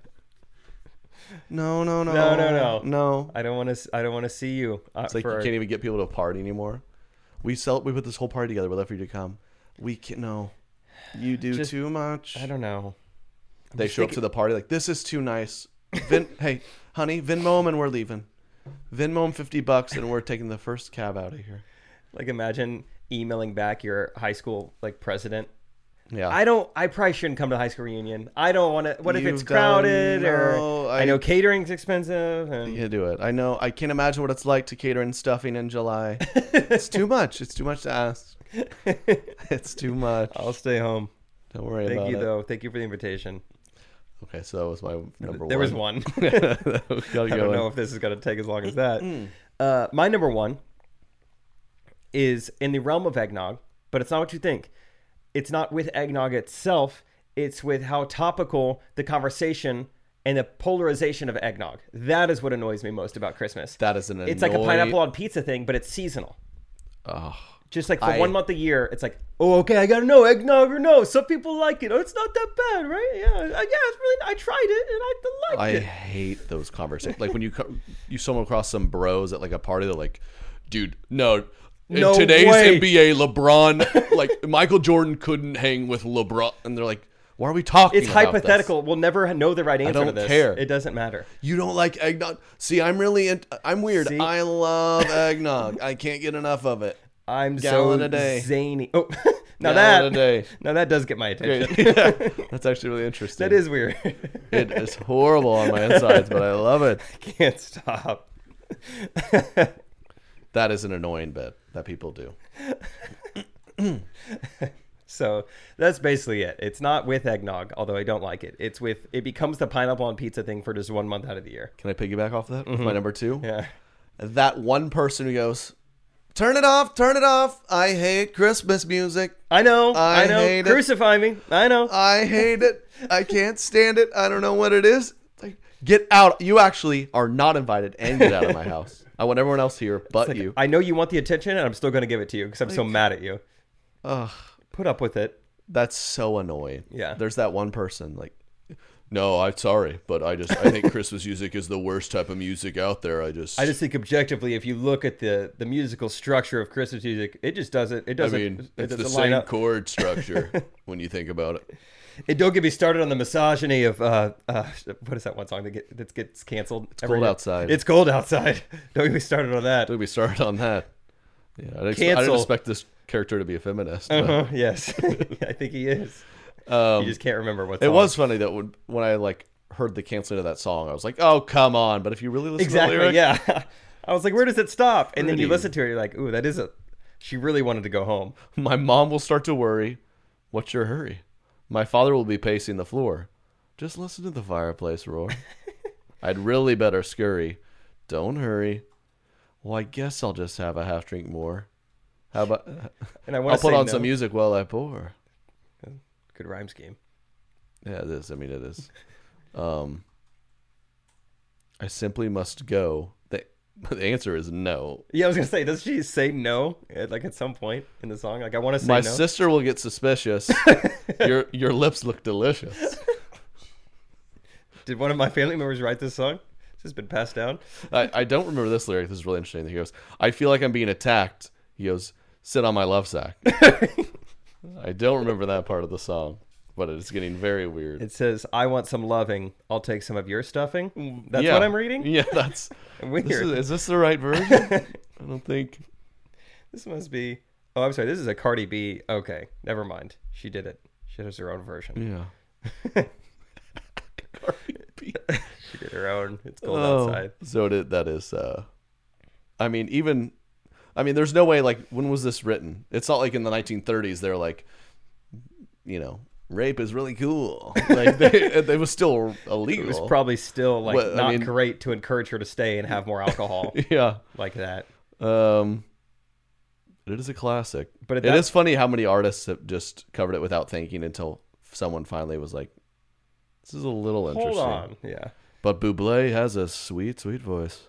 No, no, no, no, no, no, no. I don't want to. I don't want to see you. Uh, it's like for... you can't even get people to party anymore. We sell. We put this whole party together. We'd love for you to come. We can no. You do Just, too much. I don't know. They show thinking... up to the party like, this is too nice. Vin, hey, honey, Venmo him and we're leaving. Venmo him fifty bucks and we're taking the first cab out of here. Like, imagine emailing back your high school like president. Yeah. I don't. I probably shouldn't come to the high school reunion. I don't want to. What if You've it's crowded? done- Or no, I, I- know catering's expensive. And You do it. I know. I can't imagine what it's like to cater in stuffing in July. It's too much. It's too much to ask. It's too much. I'll stay home. Don't worry Thank about you, it. though. Thank you for the invitation. Okay, so that was my number There one. was one. That was I don't going. know if this is going to take as long as that. uh, my number one is in the realm of eggnog, but it's not what you think. It's not with eggnog itself. It's with how topical the conversation and the polarization of eggnog. That is what annoys me most about Christmas. That is an It's like a annoy- pineapple on pizza thing, but it's seasonal. Oh, Just like for I- one month a year, it's like, oh, okay, I gotta know eggnog or no. Some people like it. Oh, it's not that bad, right? Yeah, uh, yeah, it's really. I tried it and I liked I it. hate those conversations. Like when you co- you stumble across some bros at like a party, they're like, "Dude, no." In No today's way. N B A, LeBron, like Michael Jordan couldn't hang with LeBron, and they're like, "Why are we talking?" It's about hypothetical. We'll never know the right answer don't to this. care. It doesn't matter. This? You don't like eggnog? See, I'm really, in- I'm weird. See? I love eggnog. I can't get enough of it. I'm Gallon so a day. zany. Oh, now Gallon that a day. now that does get my attention. Okay. Yeah, that's actually really interesting. That is weird. It is horrible on my insides, but I love it. Can't stop. That is an annoying bit that people do. So that's basically it. It's not with eggnog, although I don't like it. It's with it becomes the pineapple on pizza thing for just one month out of the year. Can I piggyback off that with my number two? Yeah. That one person who goes, "Turn it off, turn it off. I hate Christmas music. I know. I I, know. hate it. Crucify me. I know. I hate it. I can't stand it. I don't know what it is." Like, get out. You actually are not invited and get out of my house. I want everyone else here but Like, you. I know you want the attention, and I'm still going to give it to you because I'm so mad at you. Ugh. Put up with it. That's so annoying. Yeah. There's that one person like, "No, I'm sorry, but I just I think Christmas music is the worst type of music out there. I just I just think objectively, if you look at the the musical structure of Christmas music, it just doesn't. It I doesn't. mean, it it's the doesn't line same up. chord structure when you think about it. And don't get me started on the misogyny of uh, uh what is that one song that get that gets canceled? It's cold outside. It's cold outside. Don't get me started on that. Don't get me started on that. Yeah, I didn't, I Cancel. didn't expect this character to be a feminist. but- Uh-huh, yes, I think he is. Um, you just can't remember what. It song. was funny that when, when I like heard the canceling of that song, I was like, "Oh, come on!" But if you really listen exactly. to the lyrics, Yeah, I was like, where does it stop? And then you Pretty. listen to it, you're like, ooh, that is a. She really wanted to go home. my mom will start to worry. What's your hurry? My father will be pacing the floor. Just listen to the fireplace roar. I'd really better scurry. Don't hurry. Well, I guess I'll just have a half drink more. How about? And I I'll want to put say on no. some music while I pour. Good rhyme scheme. Yeah, it is. I mean, it is. Um, I simply must go. The, the answer is no. Yeah, I was gonna say, does she say no at, like at some point in the song? Like, I want to say My no. sister will get suspicious. your your lips look delicious. Did one of my family members write this song? This has been passed down. I, I don't remember this lyric. This is really interesting. He goes, "I feel like I'm being attacked." He goes, "Sit on my love sack." I don't remember that part of the song, but it's getting very weird. It says, "I want some loving. I'll take some of your stuffing." That's Yeah. what I'm reading. Yeah, that's weird. This is, is this the right version? I don't think. This must be. Oh, I'm sorry. This is a Cardi B. Okay, never mind. She did it. She has her own version. Yeah. Cardi B. She did her own. It's cold Oh, outside. So did, that is. Uh, I mean, even. I mean, there's no way. Like, when was this written? It's not like in the nineteen thirties. They're like, you know, rape is really cool. Like, they, it was still illegal. It was probably still like Well, I not mean- great to encourage her to stay and have more alcohol. Yeah. Like that. Um, it is a classic. But at it that- is funny how many artists have just covered it without thinking until someone finally was like, "This is a little Hold interesting." on. Yeah. But Bublé has a sweet, sweet voice.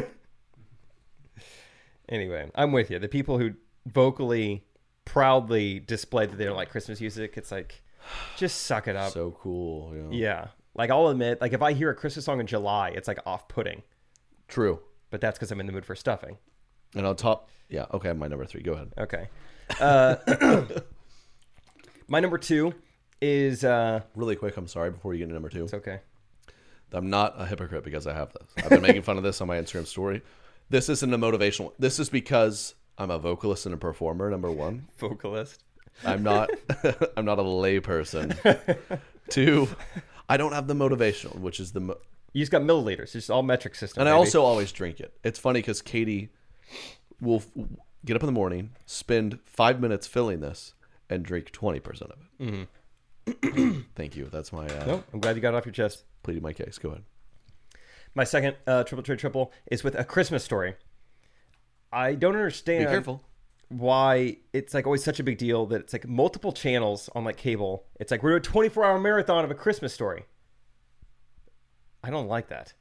Anyway, I'm with you. The people who vocally, proudly display that they don't like Christmas music, it's like, just suck it up. So cool. Yeah. Yeah. Like, I'll admit, like, if I hear a Christmas song in July, it's like off-putting. True. But that's because I'm in the mood for stuffing. And on top, yeah. Okay, my number three. Go ahead. Okay. Uh, my number two is... Uh, Really quick, I'm sorry, before you get to number two. It's okay. I'm not a hypocrite because I have this. I've been making fun of this on my Instagram story. This isn't a motivational. This is because I'm a vocalist and a performer. Number one, vocalist. I'm not. I'm not a lay person. Two, I don't have the motivational, which is the. Mo- you just got milliliters. It's just all metric system. And baby. I also always drink it. It's funny because Katie will f- get up in the morning, spend five minutes filling this, and drink twenty percent of it. Mm-hmm. Thank you. That's my. Uh, no, I'm glad you got it off your chest. Pleading my case. Go ahead. My second uh, triple trade triple is with A Christmas Story. I don't understand. Be careful. Why it's like always such a big deal that it's like multiple channels on like cable. It's like we're doing a twenty-four hour marathon of A Christmas Story. I don't like that.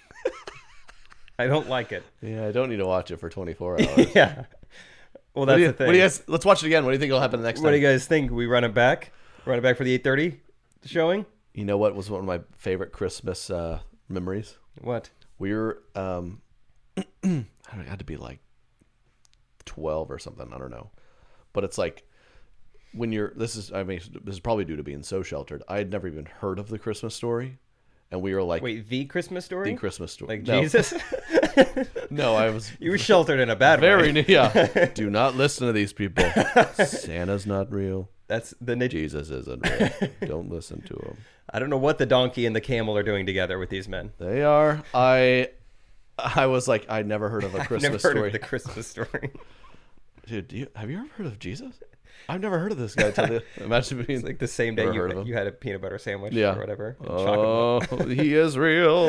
I don't like it. Yeah, I don't need to watch it for twenty-four hours. Yeah. Well, that's you, the thing. What do you guys? Let's watch it again. What do you think will happen next what time? What do you guys think? We run it back? Run it back for the eight thirty showing? You know what was one of my favorite Christmas uh, memories? What? We were, um, I don't know, it had to be like twelve or something. I don't know. But it's like when you're, this is, I mean, this is probably due to being so sheltered. I had never even heard of The Christmas Story. And we were like, wait, The Christmas Story? The Christmas Story. Like no. Jesus? No, I was. You were sheltered in a bad very, way. Yeah. Do not listen to these people. Santa's not real. That's the nat- Jesus isn't real. Don't listen to him. I don't know what the donkey and the camel are doing together with these men. They are. I I was like, I never heard of A Christmas I've never Story. heard of The Christmas Story. Dude, do you, have you ever heard of Jesus? I've never heard of this guy. Till the, imagine being it's like the same day you, you had a peanut butter sandwich yeah. or whatever. Oh, he is real.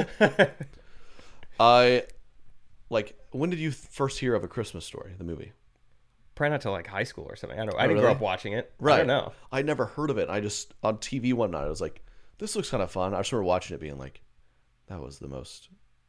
I like. When did you first hear of A Christmas Story, the movie? Probably not till like high school or something. I don't know. I oh, didn't really? grow up watching it. Right. I don't know. I never heard of it. I just on T V one night. I was like, this looks kind of fun. I just remember watching it, being like, that was the most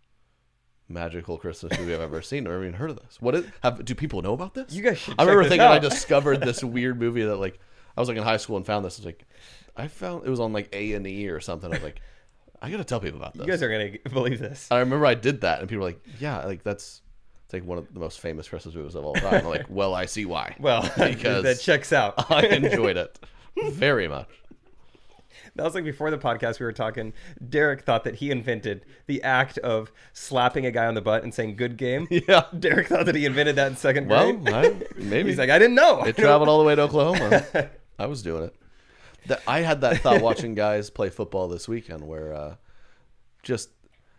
magical Christmas movie I've ever seen. I've never even heard of this. What is? Have do people know about this? You guys should. I remember check this thinking out. I discovered this weird movie that like I was like in high school and found this. I was like, I found it was on like A and E or something. I was like, I gotta tell people about this. You guys are gonna believe this. I remember I did that, and people were like, yeah, like that's. It's like one of the most famous Christmas movies of all time. I'm like, well, I see why. Well, because that checks out. I enjoyed it very much. That was like before the podcast we were talking. Derek thought that he invented the act of slapping a guy on the butt and saying "good game." Yeah, Derek thought that he invented that in second well, grade. I, maybe he's like, I didn't know. It traveled all the way to Oklahoma. I was doing it. That, I had that thought watching guys play football this weekend, where uh, just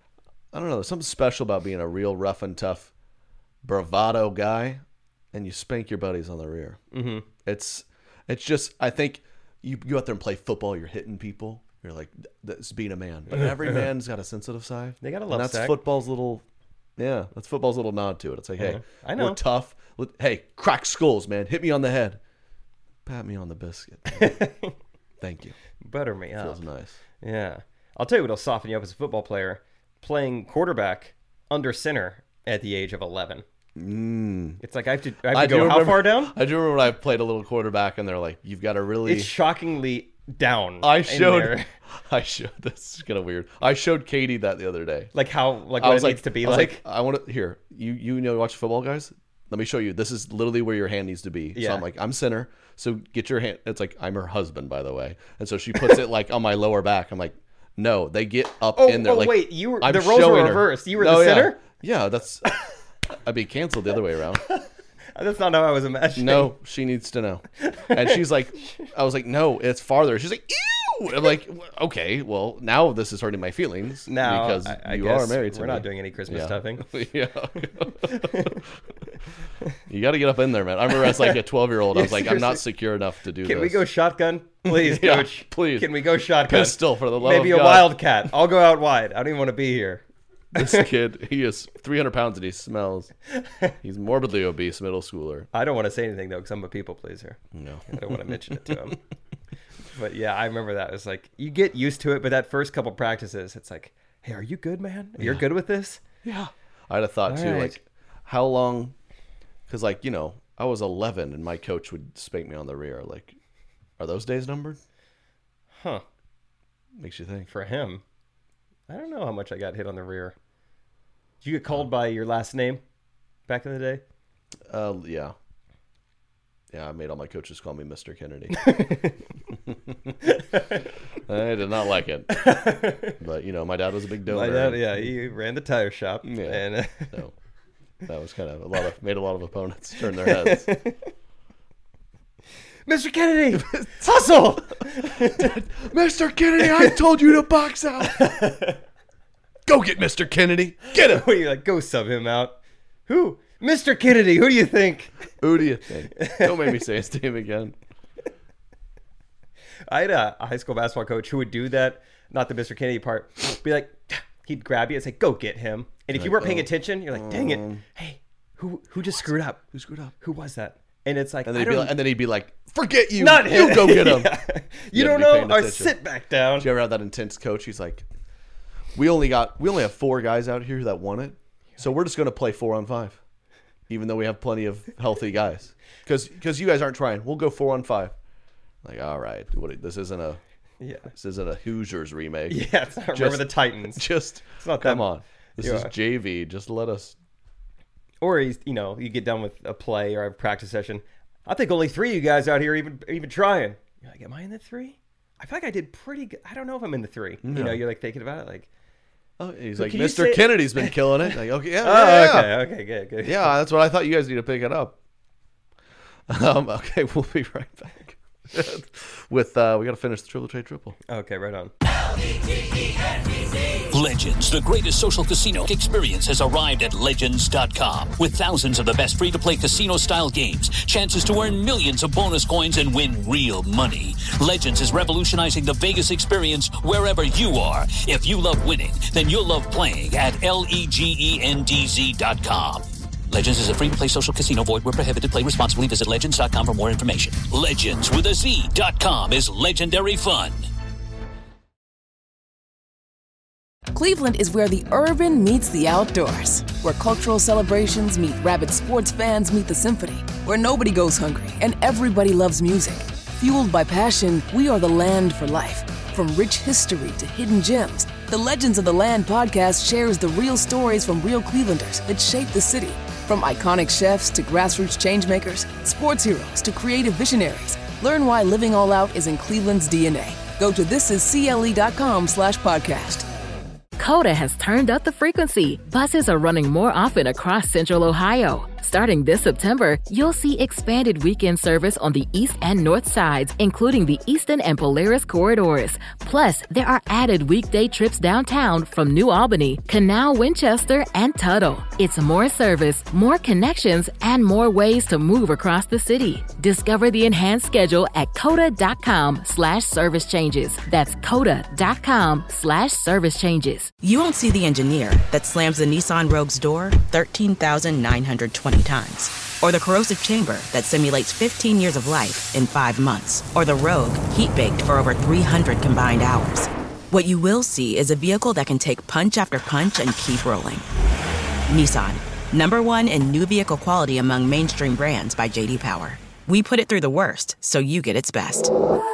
I don't know, there's something special about being a real rough and tough bravado guy, and you spank your buddies on the rear. Mm-hmm. It's it's just I think you go out there and play football. You're hitting people. You're like that's being a man. But every man's got a sensitive side. They got a love and that's stack. football's little yeah. That's football's little nod to it. It's like hey, Uh-huh. I know. we're tough. Hey, crack skulls, man. Hit me on the head. Pat me on the biscuit. Thank you. Butter me up. Feels nice. Yeah, I'll tell you what'll soften you up as a football player: playing quarterback under center at the age of eleven. Mm. It's like I have to, I have to I go do how remember, far down? I do remember when I played a little quarterback, and they're like, "You've got to really." It's shockingly down. I in showed. there. I showed. This is kind of weird. I showed Katie that the other day. Like how, like I what was it like, needs to be I was like. like. I want to here. You you know watch football, guys. Let me show you. This is literally where your hand needs to be. Yeah. So I'm like, I'm center. So get your hand. It's like I'm her husband, by the way. And so she puts it like on my lower back. I'm like, no. They get up Oh, in there. oh like, wait, you were I'm the roles were showing her. reversed. You were No, the yeah. center. Yeah, that's. I'd be canceled the other way around. That's not how I was imagining. No, she needs to know. And she's like, I was like, no, it's farther. She's like, ew. I'm like, okay, well, now this is hurting my feelings. Now, because I, I you guess are married to we're me. not doing any Christmas Yeah. stuffing. Yeah. You got to get up in there, man. I remember as like a twelve-year-old, I was Yeah, like, I'm not seriously. secure enough to do Can this. we go shotgun, please, Yeah, Coach? please. Can we go shotgun? Pistol, for the love Maybe of a God. wildcat. I'll go out wide. I don't even want to be here. This kid, he is three hundred pounds and he smells. He's morbidly obese, middle schooler. I don't want to say anything though, because I'm a people pleaser. No, I don't want to mention it to him. But yeah, I remember that. It was like you get used to it, but that first couple practices, it's like, hey, are you good, man? You're Yeah. good with this? Yeah. I had a thought All too, right. like how long? Because like you know, I was eleven and my coach would spank me on the rear. Like, are those days numbered? Huh. Makes you think. For him, I don't know how much I got hit on the rear. Did you get called by your last name back in the day? Uh, yeah. Yeah, I made all my coaches call me Mister Kennedy. I did not like it. But, you know, my dad was a big donor. My dad, yeah, he ran the tire shop. Yeah. And, uh... no, that was kind of a lot of, made a lot of opponents turn their heads. Mister Kennedy, hustle! Mister Kennedy, I told you to box out. Go get Mister Kennedy. Get him. You like, go sub him out. Who? Mister Kennedy, who do you think? Who do you think? Don't make me say his name again. I had a, a high school basketball coach who would do that, not the Mister Kennedy part, be like, he'd grab you and say, go get him. And if like, you weren't paying oh, attention, you're like, dang um, it. Hey, who who just screwed up? Who screwed up? Who was that? And it's like, And then, I he'd be don't, like, and then he'd be like, forget you. not him. You go get him. Yeah. You, You don't had to be know? paying Or attention. sit back down. Did you ever have that intense coach? He's like, we only got, we only have four guys out here that want it. So we're just going to play four on five. Even though we have plenty of healthy guys. Because because you guys aren't trying. We'll go four on five. Like, all right. What, this isn't a Yeah. This isn't a Hoosiers remake. Yeah, it's not Remember the Titans. Just, it's not come that, on. This is J V. Just let us. Or, he's, you know, you get done with a play or a practice session. I think only three of you guys out here even even trying. You're like, am I in the three? I feel like I did pretty good. I don't know if I'm in the three. No. You know, you're like thinking about it like. Oh, he's But like, can you Mister say- Kennedy's been killing it. Like, okay, yeah, Oh, yeah, yeah. okay, okay, good, good. Yeah, that's what I thought. You guys need to pick it up. Um, okay, we'll be right back. With uh, we got to finish the Triple Trade Triple. Okay, right on. Legends, the greatest social casino experience, has arrived at Legends dot com. With thousands of the best free-to-play casino-style games, chances to earn millions of bonus coins and win real money. Legends is revolutionizing the Vegas experience wherever you are. If you love winning, then you'll love playing at L E G E N D Z dot com. Legends is a free-to-play social casino. Void where prohibited. Play responsibly. Visit Legends dot com for more information. Legends with a Z dot com is legendary fun. Cleveland is where the urban meets the outdoors, where cultural celebrations meet rabid sports fans meet the symphony, where nobody goes hungry and everybody loves music. Fueled by passion, we are the land for life. From rich history to hidden gems, the Legends of the Land podcast shares the real stories from real Clevelanders that shape the city. From iconic chefs to grassroots changemakers, sports heroes to creative visionaries, learn why living all out is in Cleveland's D N A. Go to thisiscle.com slash podcast. Coda has turned up the frequency. Buses are running more often across Central Ohio. Starting this September, you'll see expanded weekend service on the east and north sides, including the Eastern and Polaris corridors. Plus, there are added weekday trips downtown from New Albany, Canal, Winchester, and Tuttle. It's more service, more connections, and more ways to move across the city. Discover the enhanced schedule at coda.com slash service changes. That's coda.com slash service changes. You won't see the engineer that slams the Nissan Rogue's door thirteen thousand nine hundred twenty times. Or the corrosive chamber that simulates fifteen years of life in five months. Or the Rogue heat-baked for over three hundred combined hours. What you will see is a vehicle that can take punch after punch and keep rolling. Nissan, number one in new vehicle quality among mainstream brands by J D Power. We put it through the worst, so you get its best.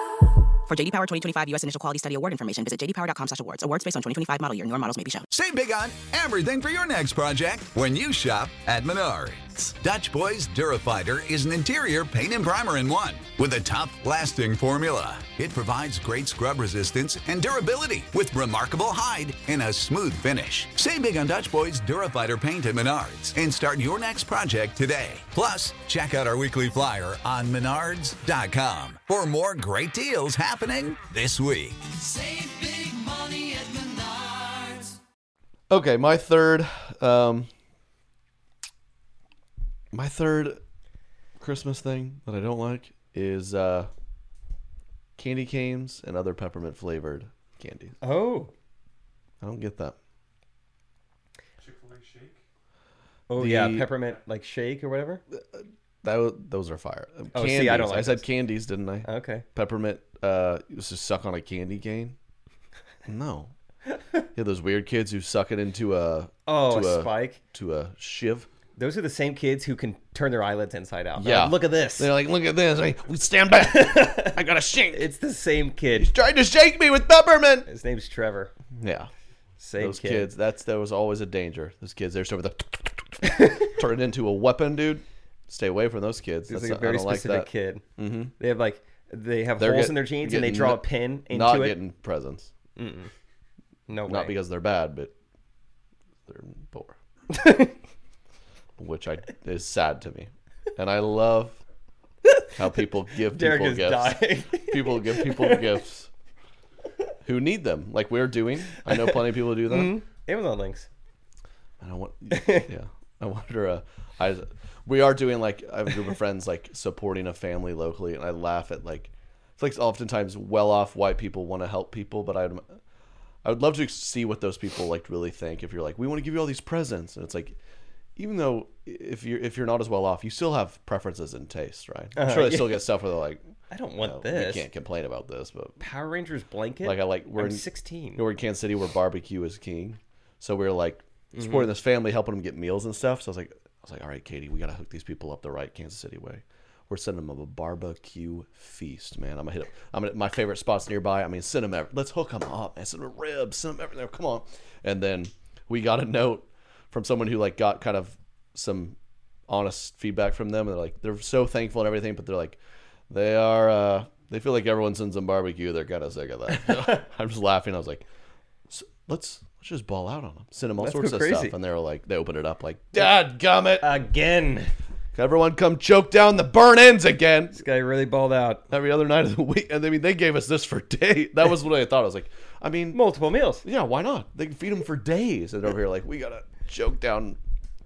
For J D Power twenty twenty-five U S Initial Quality Study Award information, visit j d power dot com slash awards. Awards based on twenty twenty-five model year. Newer models may be shown. Save big on everything for your next project when you shop at Menards. Dutch Boys Durafighter is an interior paint and primer in one with a tough, lasting formula. It provides great scrub resistance and durability with remarkable hide and a smooth finish. Save big on Dutch Boys Durafighter paint at Menards and start your next project today. Plus, check out our weekly flyer on menards dot com for more great deals happening this week. Save big money at Menards. Okay, my third, um, my third Christmas thing that I don't like is uh, candy canes and other peppermint flavored candies. Oh, I don't get that. Chick-fil-A shake. Oh The- yeah, peppermint like shake or whatever. That was, those are fire. Oh, Candies. see, I don't like I said those. candies, didn't I? Okay. Peppermint. Uh, used to suck on a candy cane. No. Yeah, those weird kids who suck it into a Oh, to a spike? to a shiv. Those are the same kids who can turn their eyelids inside out. They're Yeah. like, look at this. They're like, look at this. I, we stand back. I got a shake. It's the same kid. Tried to shake me with peppermint. His name's Trevor. Yeah. Same Those kid. kids. That's that was always a danger. Those kids. They're sort of the turn it into a weapon, dude. stay away from those kids. It's That's like a very I don't specific like that. kid. Mm-hmm. They have like they have They're holes get- in their jeans and they getting draw no- a pin into not it. getting presents. Mm-mm. No Not way. because they're bad, but they're poor. Which I is sad to me. And I love how people give Derek people is gifts. dying. People give people gifts who need them, like we're doing. I know plenty of people do that. Mm-hmm. Amazon links. And I want, yeah, I wonder. Uh, I we are doing like I have a group of friends like supporting a family locally, and I laugh at like, it's like oftentimes well-off white people want to help people, but I'd I would love to see what those people like really think. If you're like, we want to give you all these presents, and it's like, even though if you're if you're not as well off, you still have preferences and taste, right? I'm Uh, sure they yeah. still get stuff where they're like, I don't want you know, this. We can't complain about this, but Power Rangers blanket. like I like we're I'm in, sixteen. We're in Kansas City where barbecue is king, so we're like supporting this family, helping them get meals and stuff. So I was like, I was like, all right, Katie, we gotta hook these people up the right Kansas City way. We're sending them a barbecue feast, man. I'm gonna hit them. I'm gonna my favorite spots nearby. I mean, send them. Every, let's hook them up, man. Send them ribs. Send them everything. Come on. And then we got a note from someone who like got kind of some honest feedback from them, and they're like, they're so thankful and everything, but they're like, they are. uh They feel like everyone sends them barbecue. They're kind of sick of that. I'm just laughing. I was like, let's let's just ball out on them. Send them all Let's sorts go of crazy. stuff, and they were like, they opened it up like, Dad, gummit again. Everyone come choke down the burn ends again. This guy really balled out every other night of the week. And I mean, they gave us this for days. That was what I thought. I was like, I mean, multiple meals. Yeah, why not? They can feed them for days. And over here, like, we gotta choke down.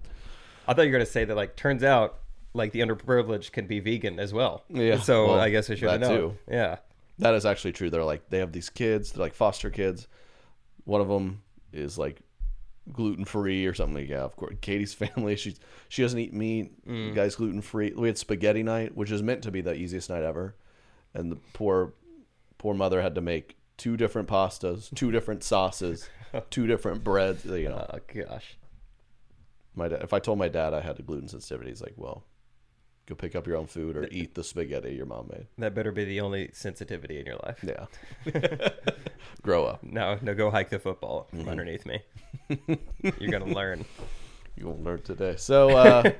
I thought you were gonna say that. Like, turns out, like the underprivileged can be vegan as well. Yeah. So well, I guess I should have that known. too. Yeah. That is actually true. They're like, they have these kids. They're like foster kids. One of them is like gluten free or something. Like, yeah, of course. Katie's family, she she doesn't eat meat. Mm. The guy's gluten free. We had spaghetti night, which is meant to be the easiest night ever, and the poor poor mother had to make two different pastas, two different sauces, two different breads. You know. Oh gosh. My dad, if I told my dad I had a gluten sensitivity, he's like, well, go pick up your own food or eat the spaghetti your mom made. That better be the only sensitivity in your life. Yeah. Grow up. No, no, go hike the football from Mhm. underneath me. You're gonna learn. You'll learn today. So uh,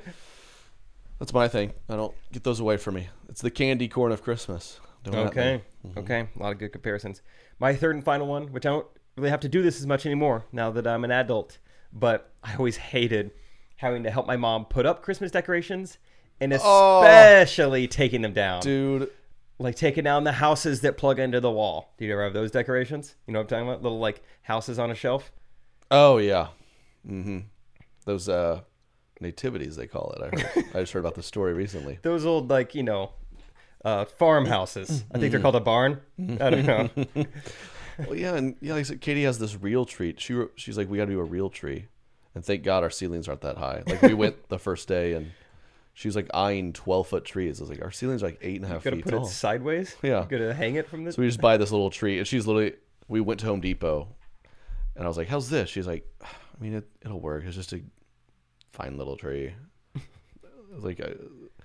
that's my thing. I don't get those away from me. It's the candy corn of Christmas. Don't let Okay. me. Mhm. Okay. A lot of good comparisons. My third and final one, which I don't really have to do this as much anymore now that I'm an adult, but I always hated having to help my mom put up Christmas decorations and Oh. especially taking them down. Dude. Like taking down the houses that plug into the wall. Do you ever have those decorations? You know what I'm talking about? Little like houses on a shelf. Oh yeah. Mm-hmm. Those uh, nativities they call it. I heard. I just heard about the story recently. Those old like, you know, uh, farmhouses. I think they're Mhm. called a barn. I don't know. Well, yeah, and yeah, like I said, Katie has this real tree. She wrote- she's like, we got to do a real tree, and thank God our ceilings aren't that high. Like we went the first day, and she was like eyeing twelve foot trees. I was like, our ceilings are like eight and a half You gotta feet put tall. it sideways. Yeah, You gotta hang it from the. So we just buy this little tree, and she's literally. We went to Home Depot, and I was like, "How's this?" She's like, "I mean, it, it'll work. It's just a fine little tree." I was like, I,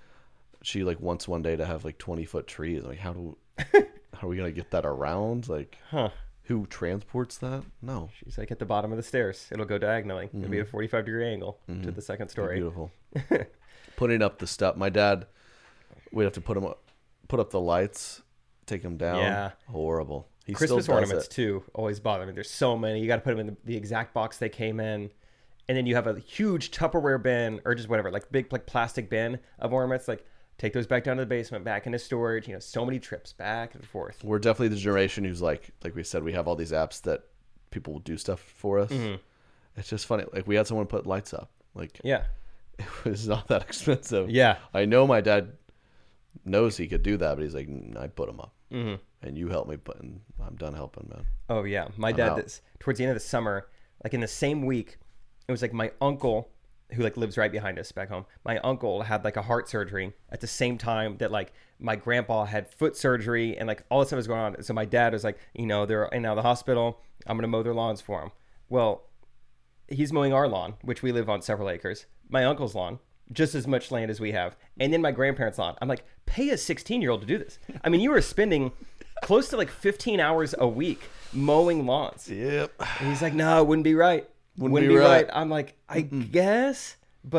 she like wants one day to have like twenty foot trees. I'm like, how do how are we gonna get that around? Like, Huh. Who transports that? No. She's like at the bottom of the stairs. It'll go diagonally. It'll be a Mhm. forty-five degree angle to Mhm. the second They're story. Beautiful. Putting up the stuff. My dad, we'd have to put him up, put up the lights, take them down. Yeah. Horrible. He Christmas still does ornaments it. too always bother me. There's so many. You got to put them in the, the exact box they came in, and then you have a huge Tupperware bin or just whatever, like big like plastic bin of ornaments. Like take those back down to the basement, back into storage. You know, so many trips back and forth. We're definitely the generation who's like, like we said, we have all these apps that people will do stuff for us. Mhm. It's just funny. Like we had someone put lights up. Like Yeah. it was not that expensive. Yeah. I know my dad knows he could do that, but he's like, "Mm, I put them up, Mhm. and you help me put, and I'm done helping, man. Oh yeah, my I'm dad. out. This, towards the end of the summer, like in the same week, it was like my uncle, who like lives right behind us back home. My uncle had like a heart surgery at the same time that like my grandpa had foot surgery, and like all this stuff was going on. So my dad was like, you know, they're in and out of the hospital. I'm gonna mow their lawns for them. Well, he's mowing our lawn, which we live on several acres. My uncle's lawn, just as much land as we have, and then my grandparents' lawn. I'm like, pay a sixteen year old to do this. I mean, you were spending close to like fifteen hours a week mowing lawns. Yep. And he's like, no, it wouldn't be right. Wouldn't Wouldn't, be be right. right. I'm like, I guess, but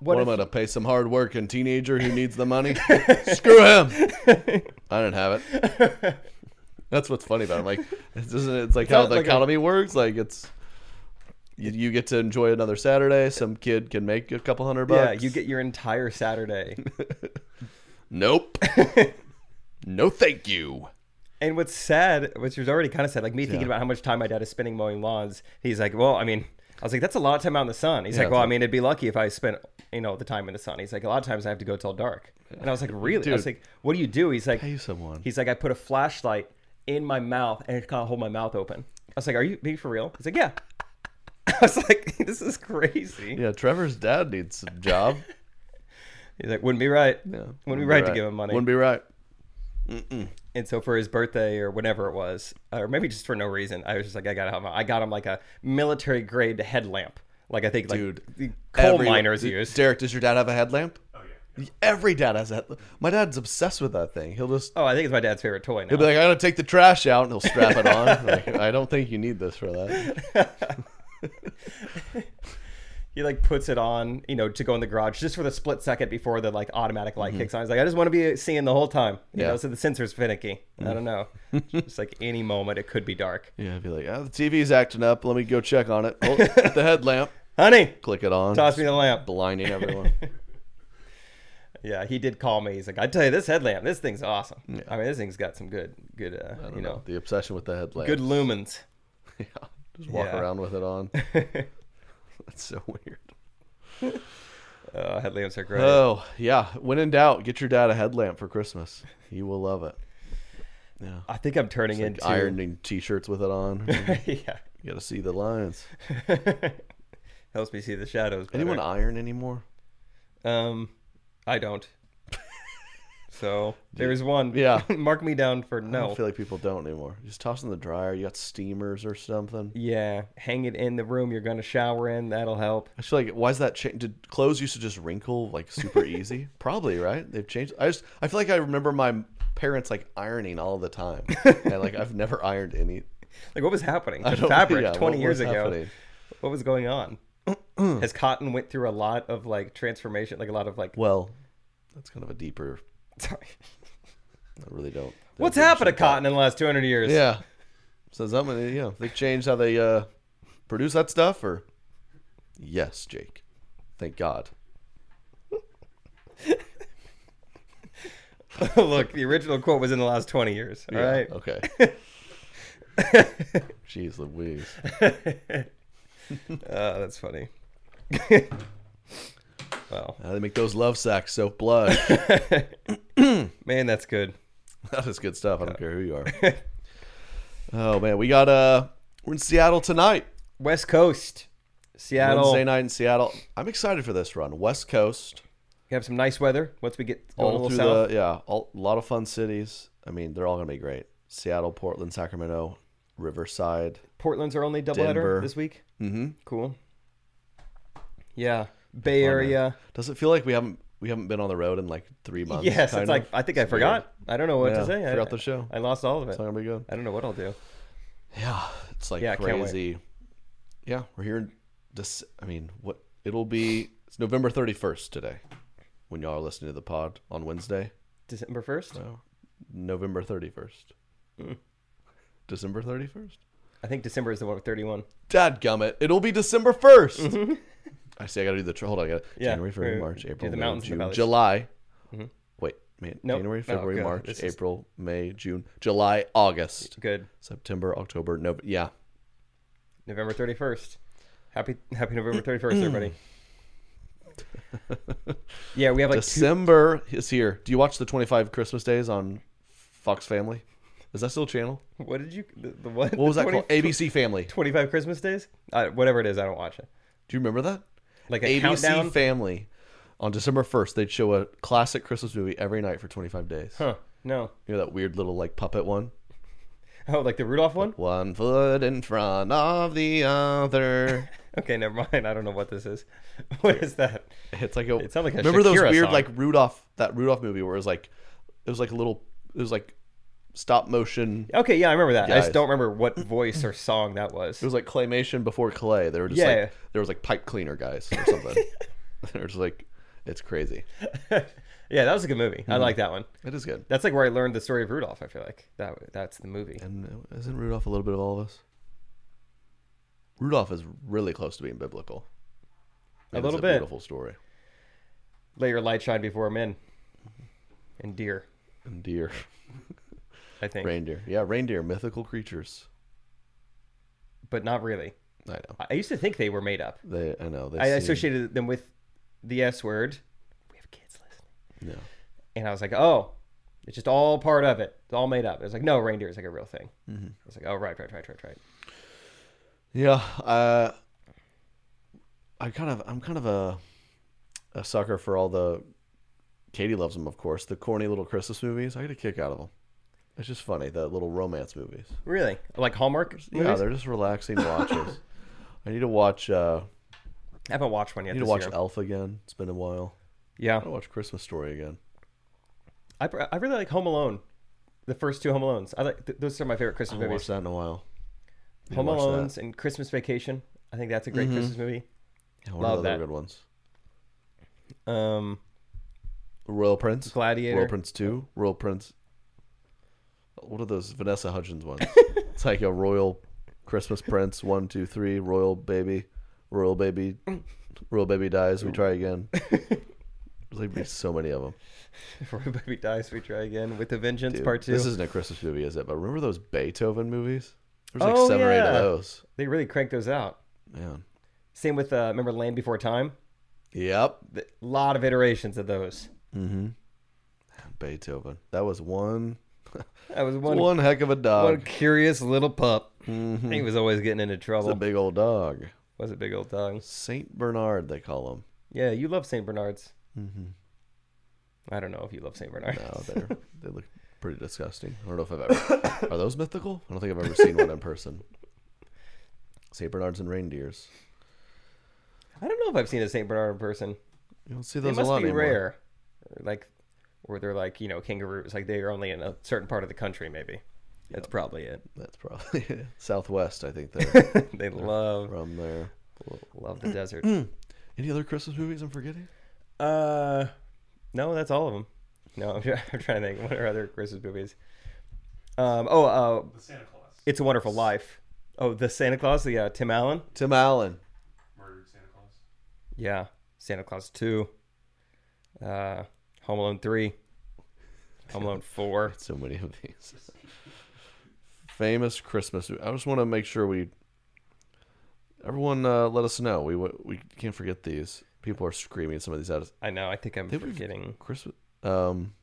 What, what am I to pay some hard-working teenager who needs the money? Screw him. I didn't have it. That's what's funny about it. Like, it's, it's like it's how the like economy a... works. Like, it's you, you get to enjoy another Saturday. Some kid can make a couple hundred bucks. Yeah, you get your entire Saturday. Nope. No, thank you. And what's sad, which was already kind of sad, like me thinking Yeah. about how much time my dad is spending mowing lawns. He's like, well, I mean, I was like, that's a lot of time out in the sun. He's Yeah, like, well, it's I mean, it'd be lucky if I spent, you know, the time in the sun. He's like, a lot of times I have to go till dark. And I was like, really? I was Dude. like, what do you do? He's like, Pay someone. He's like, I put a flashlight in my mouth and it kind of hold my mouth open. I was like, are you being for real? He's like, yeah. I was like, this is crazy. Yeah, Trevor's dad needs a job. He's like, wouldn't be right. Yeah, Wouldn't be right, to give him money. Wouldn't be right. Mm-mm. And so for his birthday or whatever it was, or maybe just for no reason, I was just like, I got him. I got him like a military grade headlamp. Like I think like Dude, the coal every- miners use. Derek, does your dad have a headlamp? Oh yeah. Every dad has a headlamp. My dad's obsessed with that thing. He'll just Oh, I think it's my dad's favorite toy now. he'll be like, I gotta take the trash out, and he'll strap it on. Like, I don't think you need this for that. He like puts it on, you know, to go in the garage just for the split second before the like automatic light Mhm. kicks on. He's like, I just want to be seeing the whole time. You Yeah. know, so the sensor's finicky. I don't know. It's like any moment it could be dark. Yeah, I'd be like, oh, the T V's acting up. Let me go check on it. Oh, get the headlamp. Honey, click it on. toss me the lamp. Blinding everyone. Yeah, he did call me. He's like, I tell you, this headlamp, this thing's awesome. Yeah. I mean, this thing's got some good, good, uh, I don't you know, know. The obsession with the headlamp. good lumens. Yeah, just walk Yeah. around with it on. That's so weird. Uh, headlamps are great. Oh, yeah. When in doubt, get your dad a headlamp for Christmas. He will love it. Yeah. I think I'm turning Just, like, into ironing t-shirts with it on. Yeah. You got to see the lines. Helps me see the shadows better. Anyone iron anymore? Um, I don't. So there's one. Yeah. Mark me down for I no. don't feel like people don't anymore. Just toss in the dryer. You got steamers or something. Yeah, hang it in the room you're going to shower in. That'll help. I feel like, why is that change? Did clothes used to just wrinkle like super easy? Probably, right? They've changed. I just, I feel like I remember my parents like ironing all the time, and like I've never ironed any. Like what was happening? I The don't- fabric yeah, twenty what years was ago. happening? What was going on? Has cotton went through a lot of like transformation, like a lot of like. Well, that's kind of a deeper. Sorry. I really don't. What's don't happened to appreciate cotton that. in the last two hundred years? Yeah. So something, you know, they changed how they uh, produce that stuff, or yes, Jake. Thank God. Look, the original quote was in the last twenty years. All Yeah, right. Okay. Jeez Louise. Oh, that's funny. Well, How they make those love sacks soak blood. man, that's good. That is good stuff. I don't care who you are. Oh man, we got uh, we're in Seattle tonight. West Coast, Seattle. Wednesday night in Seattle. I'm excited for this run. West Coast. We have some nice weather once we get going a All little through south. the yeah, all, a lot of fun cities. I mean, they're all gonna be great. Seattle, Portland, Sacramento, Riverside. Portland's our only doubleheader Denver. this week. Mm-hmm. Cool. Yeah, Bay Fun, Area. man. Does it feel like we haven't we haven't been on the road in like three months? Yes, kind it's like of? I think I It's forgot. I don't know what Yeah, to say. I forgot the show. I lost all of it. It's not gonna be good. I don't know what I'll do. Yeah, it's like Yeah, I can't wait. crazy. Yeah, we're here. in This, I mean, what it'll be? It's November thirty-first today, when y'all are listening to the pod on Wednesday. December first. No, November thirty-first. Mm. December thirty-first. I think December is the one with thirty-one. Dadgummit, it'll be December first. Mhm. I see. I gotta do the. tr- Hold on. I got Yeah, January, February, uh, March, do April, the May, mountains and the June, valleys. July. Mhm. Wait, man. Nope. January, Oh, February, God. March, This is- April, May, June, July, August. Good. September, October, no. Yeah. November thirty-first. Happy Happy November thirty-first, everybody. Yeah, we have like two, December is here. Do you watch the twenty-five Christmas Days on Fox Family? Is that still a channel? what did you the, the what? What was The that called? A B C Family. twenty-five Christmas days? Uh, whatever it is, I don't watch it. Do you remember that? Like a A B C countdown? Family. On December first, they'd show a classic Christmas movie every night for twenty-five days. Huh. No. You know that weird little like puppet one? Oh, like the Rudolph one? One foot in front of the other. Okay, never mind. I don't know what this is. What is that? It's like a. It sounds like a remember those Shakira weird song. like Rudolph that Rudolph movie where it was like it was like a little it was like stop motion. Okay, yeah, I remember that. I guys. just don't remember what voice or song that was. It was like claymation before clay. They were just Yeah. like there was like pipe cleaner guys or something. They were just like It's crazy. Yeah, that was a good movie. I Mhm. like that one. It is good. That's like where I learned the story of Rudolph. I feel like that that's the movie. And isn't Rudolph a little bit of all of us? Rudolph is really close to being biblical. A And little it's bit. Beautiful story. Let your light shine before men. And deer. And deer. I think. Reindeer. Yeah, reindeer, mythical creatures. But not really. I know. I used to think they were made up. They, I know. They I seem- associated them with the S word. We have kids listening. No. And I was like, oh, it's just all part of it. It's all made up. It was like, no, reindeer is like a real thing. Mhm. I was like, oh, right, right, right, right, right. Yeah, uh, I kind of, I'm kind of a, a sucker for all the. Katie loves them, of course. The corny little Christmas movies. I get a kick out of them. It's just funny, the little romance movies. Really? Like Hallmark movies? Yeah, they're just relaxing watches. I need to watch. Uh, I haven't watched one yet I need to this watch year. Elf again. It's been a while. Yeah. I want to watch Christmas Story again. I, pr- I really like Home Alone. The first two Home Alones. I like th- those are my favorite I Christmas haven't movies. watched that in a while. Need to Home watch that. Alones and Christmas Vacation. I think that's a great Mhm. Christmas movie. Yeah, what Love are the that. other good ones? Um, Royal Prince, Gladiator. Royal Prince Two, Royal Prince. What are those Vanessa Hudgens ones? It's like a Royal Christmas Prince. One, two, three. Royal Baby, Royal Baby, Royal Baby dies. We try again. There's like so many of them. Royal Baby dies. We try again with the Vengeance Dude, Part Two. This isn't a Christmas movie, is it? But remember those Beethoven movies? There's like Oh, seven or eight of yeah. those. They really cranked those out. Yeah. Same with uh, remember Land Before Time. Yep. A lot of iterations of those. Mm-hmm. Beethoven. That was one. That was one one heck of a dog. One curious little pup. Mhm. He was always getting into trouble. It's a big old dog. Was a big old dog. Saint Bernard, they call him. Yeah, you love Saint Bernards. Mm-hmm. I don't know if you love Saint Bernards. No, they're they look pretty disgusting. I don't know if I've ever. Are those mythical? I don't think I've ever seen one in person. Saint Bernards and reindeers. I don't know if I've seen a Saint Bernard in person. You don't see They those must a lot be anymore. rare. Like, or they're like, you know, kangaroos. Like, they are only in a certain part of the country, maybe. That's probably it. That's probably it. Southwest, I think they're They love from there. love the desert. Any other Christmas movies I'm forgetting? Uh, no, that's all of them. No, I'm, try- I'm trying to think. What are other Christmas movies? Um, oh, uh, The Santa Claus. It's a Wonderful Life. Oh, the Santa Claus, the uh, Tim Allen. Tim Allen. Murdered Santa Claus. Yeah, Santa Claus two. Uh, Home Alone three. Home Alone four. So many of these. Famous Christmas. I just want to make sure we. Everyone, uh, let us know. We we can't forget these. People are screaming some of these out. I know. I think I'm Think we've- forgetting. Christmas. Um,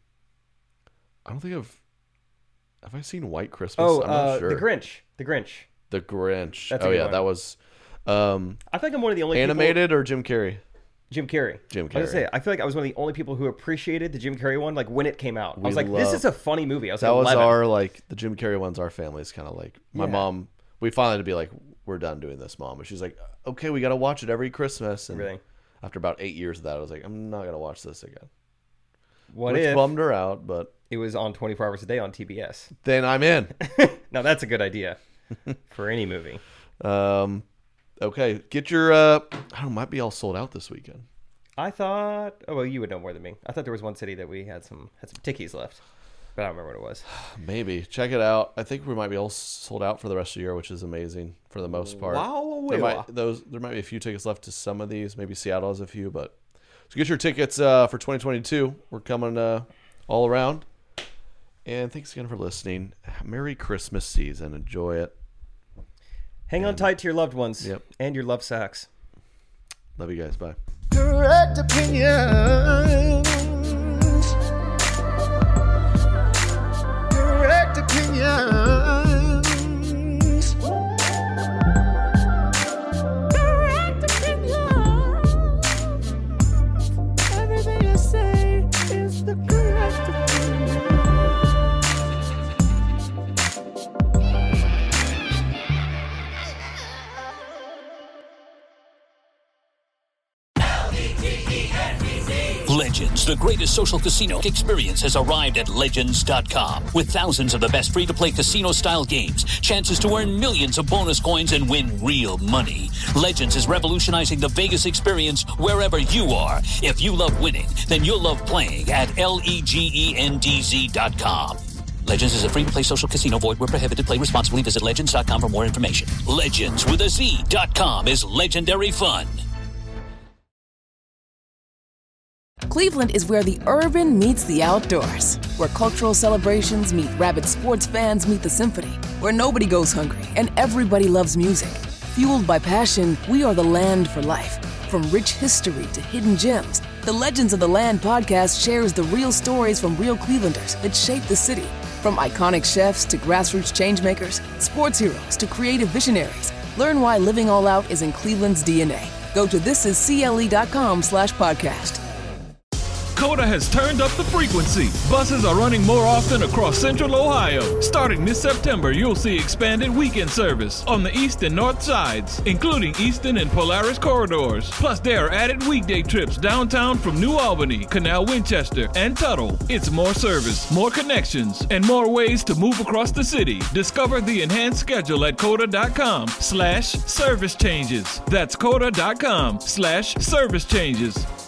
I don't think I've. Have I seen White Christmas? Oh, I'm not uh, sure. the Grinch. The Grinch. The Grinch. That's a oh good yeah, one. that was. Um, I feel like I'm one of the only people- animated or Jim Carrey. Jim Carrey. Jim I was gonna Carrey. say, I feel like I was one of the only people who appreciated the Jim Carrey one, like when it came out. I We was like, this love- is a funny movie. I was that like was eleven. our like the Jim Carrey ones. Our family's kind of like my Yeah. mom. We finally had to be like, we're done doing this, mom. And she's like, okay, we got to watch it every Christmas. And Really? after about eight years of that, I was like, I'm not gonna watch this again. What Which if bummed her out, but it was on twenty-four hours a day on T B S? then I'm in. Now that's a good idea for any movie. Um, okay, get your. Uh, I don't know, might be all sold out this weekend. I thought, oh well, you would know more than me. I thought there was one city that we had some had some tickies left, but I don't remember what it was. Maybe check it out. I think we might be all sold out for the rest of the year, which is amazing for the most part. Wow, there wow. might those there might be a few tickets left to some of these. Maybe Seattle has a few, but so get your tickets uh, for twenty twenty-two. We're coming uh, all around. And thanks again for listening. Merry Christmas season. Enjoy it. Hang on And- tight to your loved ones Yep. and your love sacks. Love you guys. Bye. Correct opinions. Correct opinions. Correct opinions. Everything I say is the correct opinion. Legends, The greatest social casino experience has arrived at Legends dot com. With thousands of the best free-to-play casino-style games, chances to earn millions of bonus coins and win real money. Legends is revolutionizing the Vegas experience wherever you are. If you love winning, then you'll love playing at L-E-G-E-N-D-Z dot com. Legends is a free-to-play social casino. Void where prohibited. Play responsibly. Visit Legends dot com for more information. Legends with a Z dot com is legendary fun. Cleveland is where the urban meets the outdoors, where cultural celebrations meet rabid sports fans meet the symphony, where nobody goes hungry and everybody loves music. Fueled by passion, we are the land for life. From rich history to hidden gems, the Legends of the Land podcast shares the real stories from real Clevelanders that shape the city. From iconic chefs to grassroots changemakers, sports heroes to creative visionaries, learn why living all out is in Cleveland's D N A. Go to thisiscle.com slash podcast. COTA has turned up the frequency. Buses are running more often across Central Ohio. Starting this September, you'll see expanded weekend service on the east and north sides, including Eastern and Polaris corridors. Plus, there are added weekday trips downtown from New Albany, Canal Winchester, and Tuttle. It's more service, more connections, and more ways to move across the city. Discover the enhanced schedule at COTA.com slash service changes. That's COTA.com slash service changes.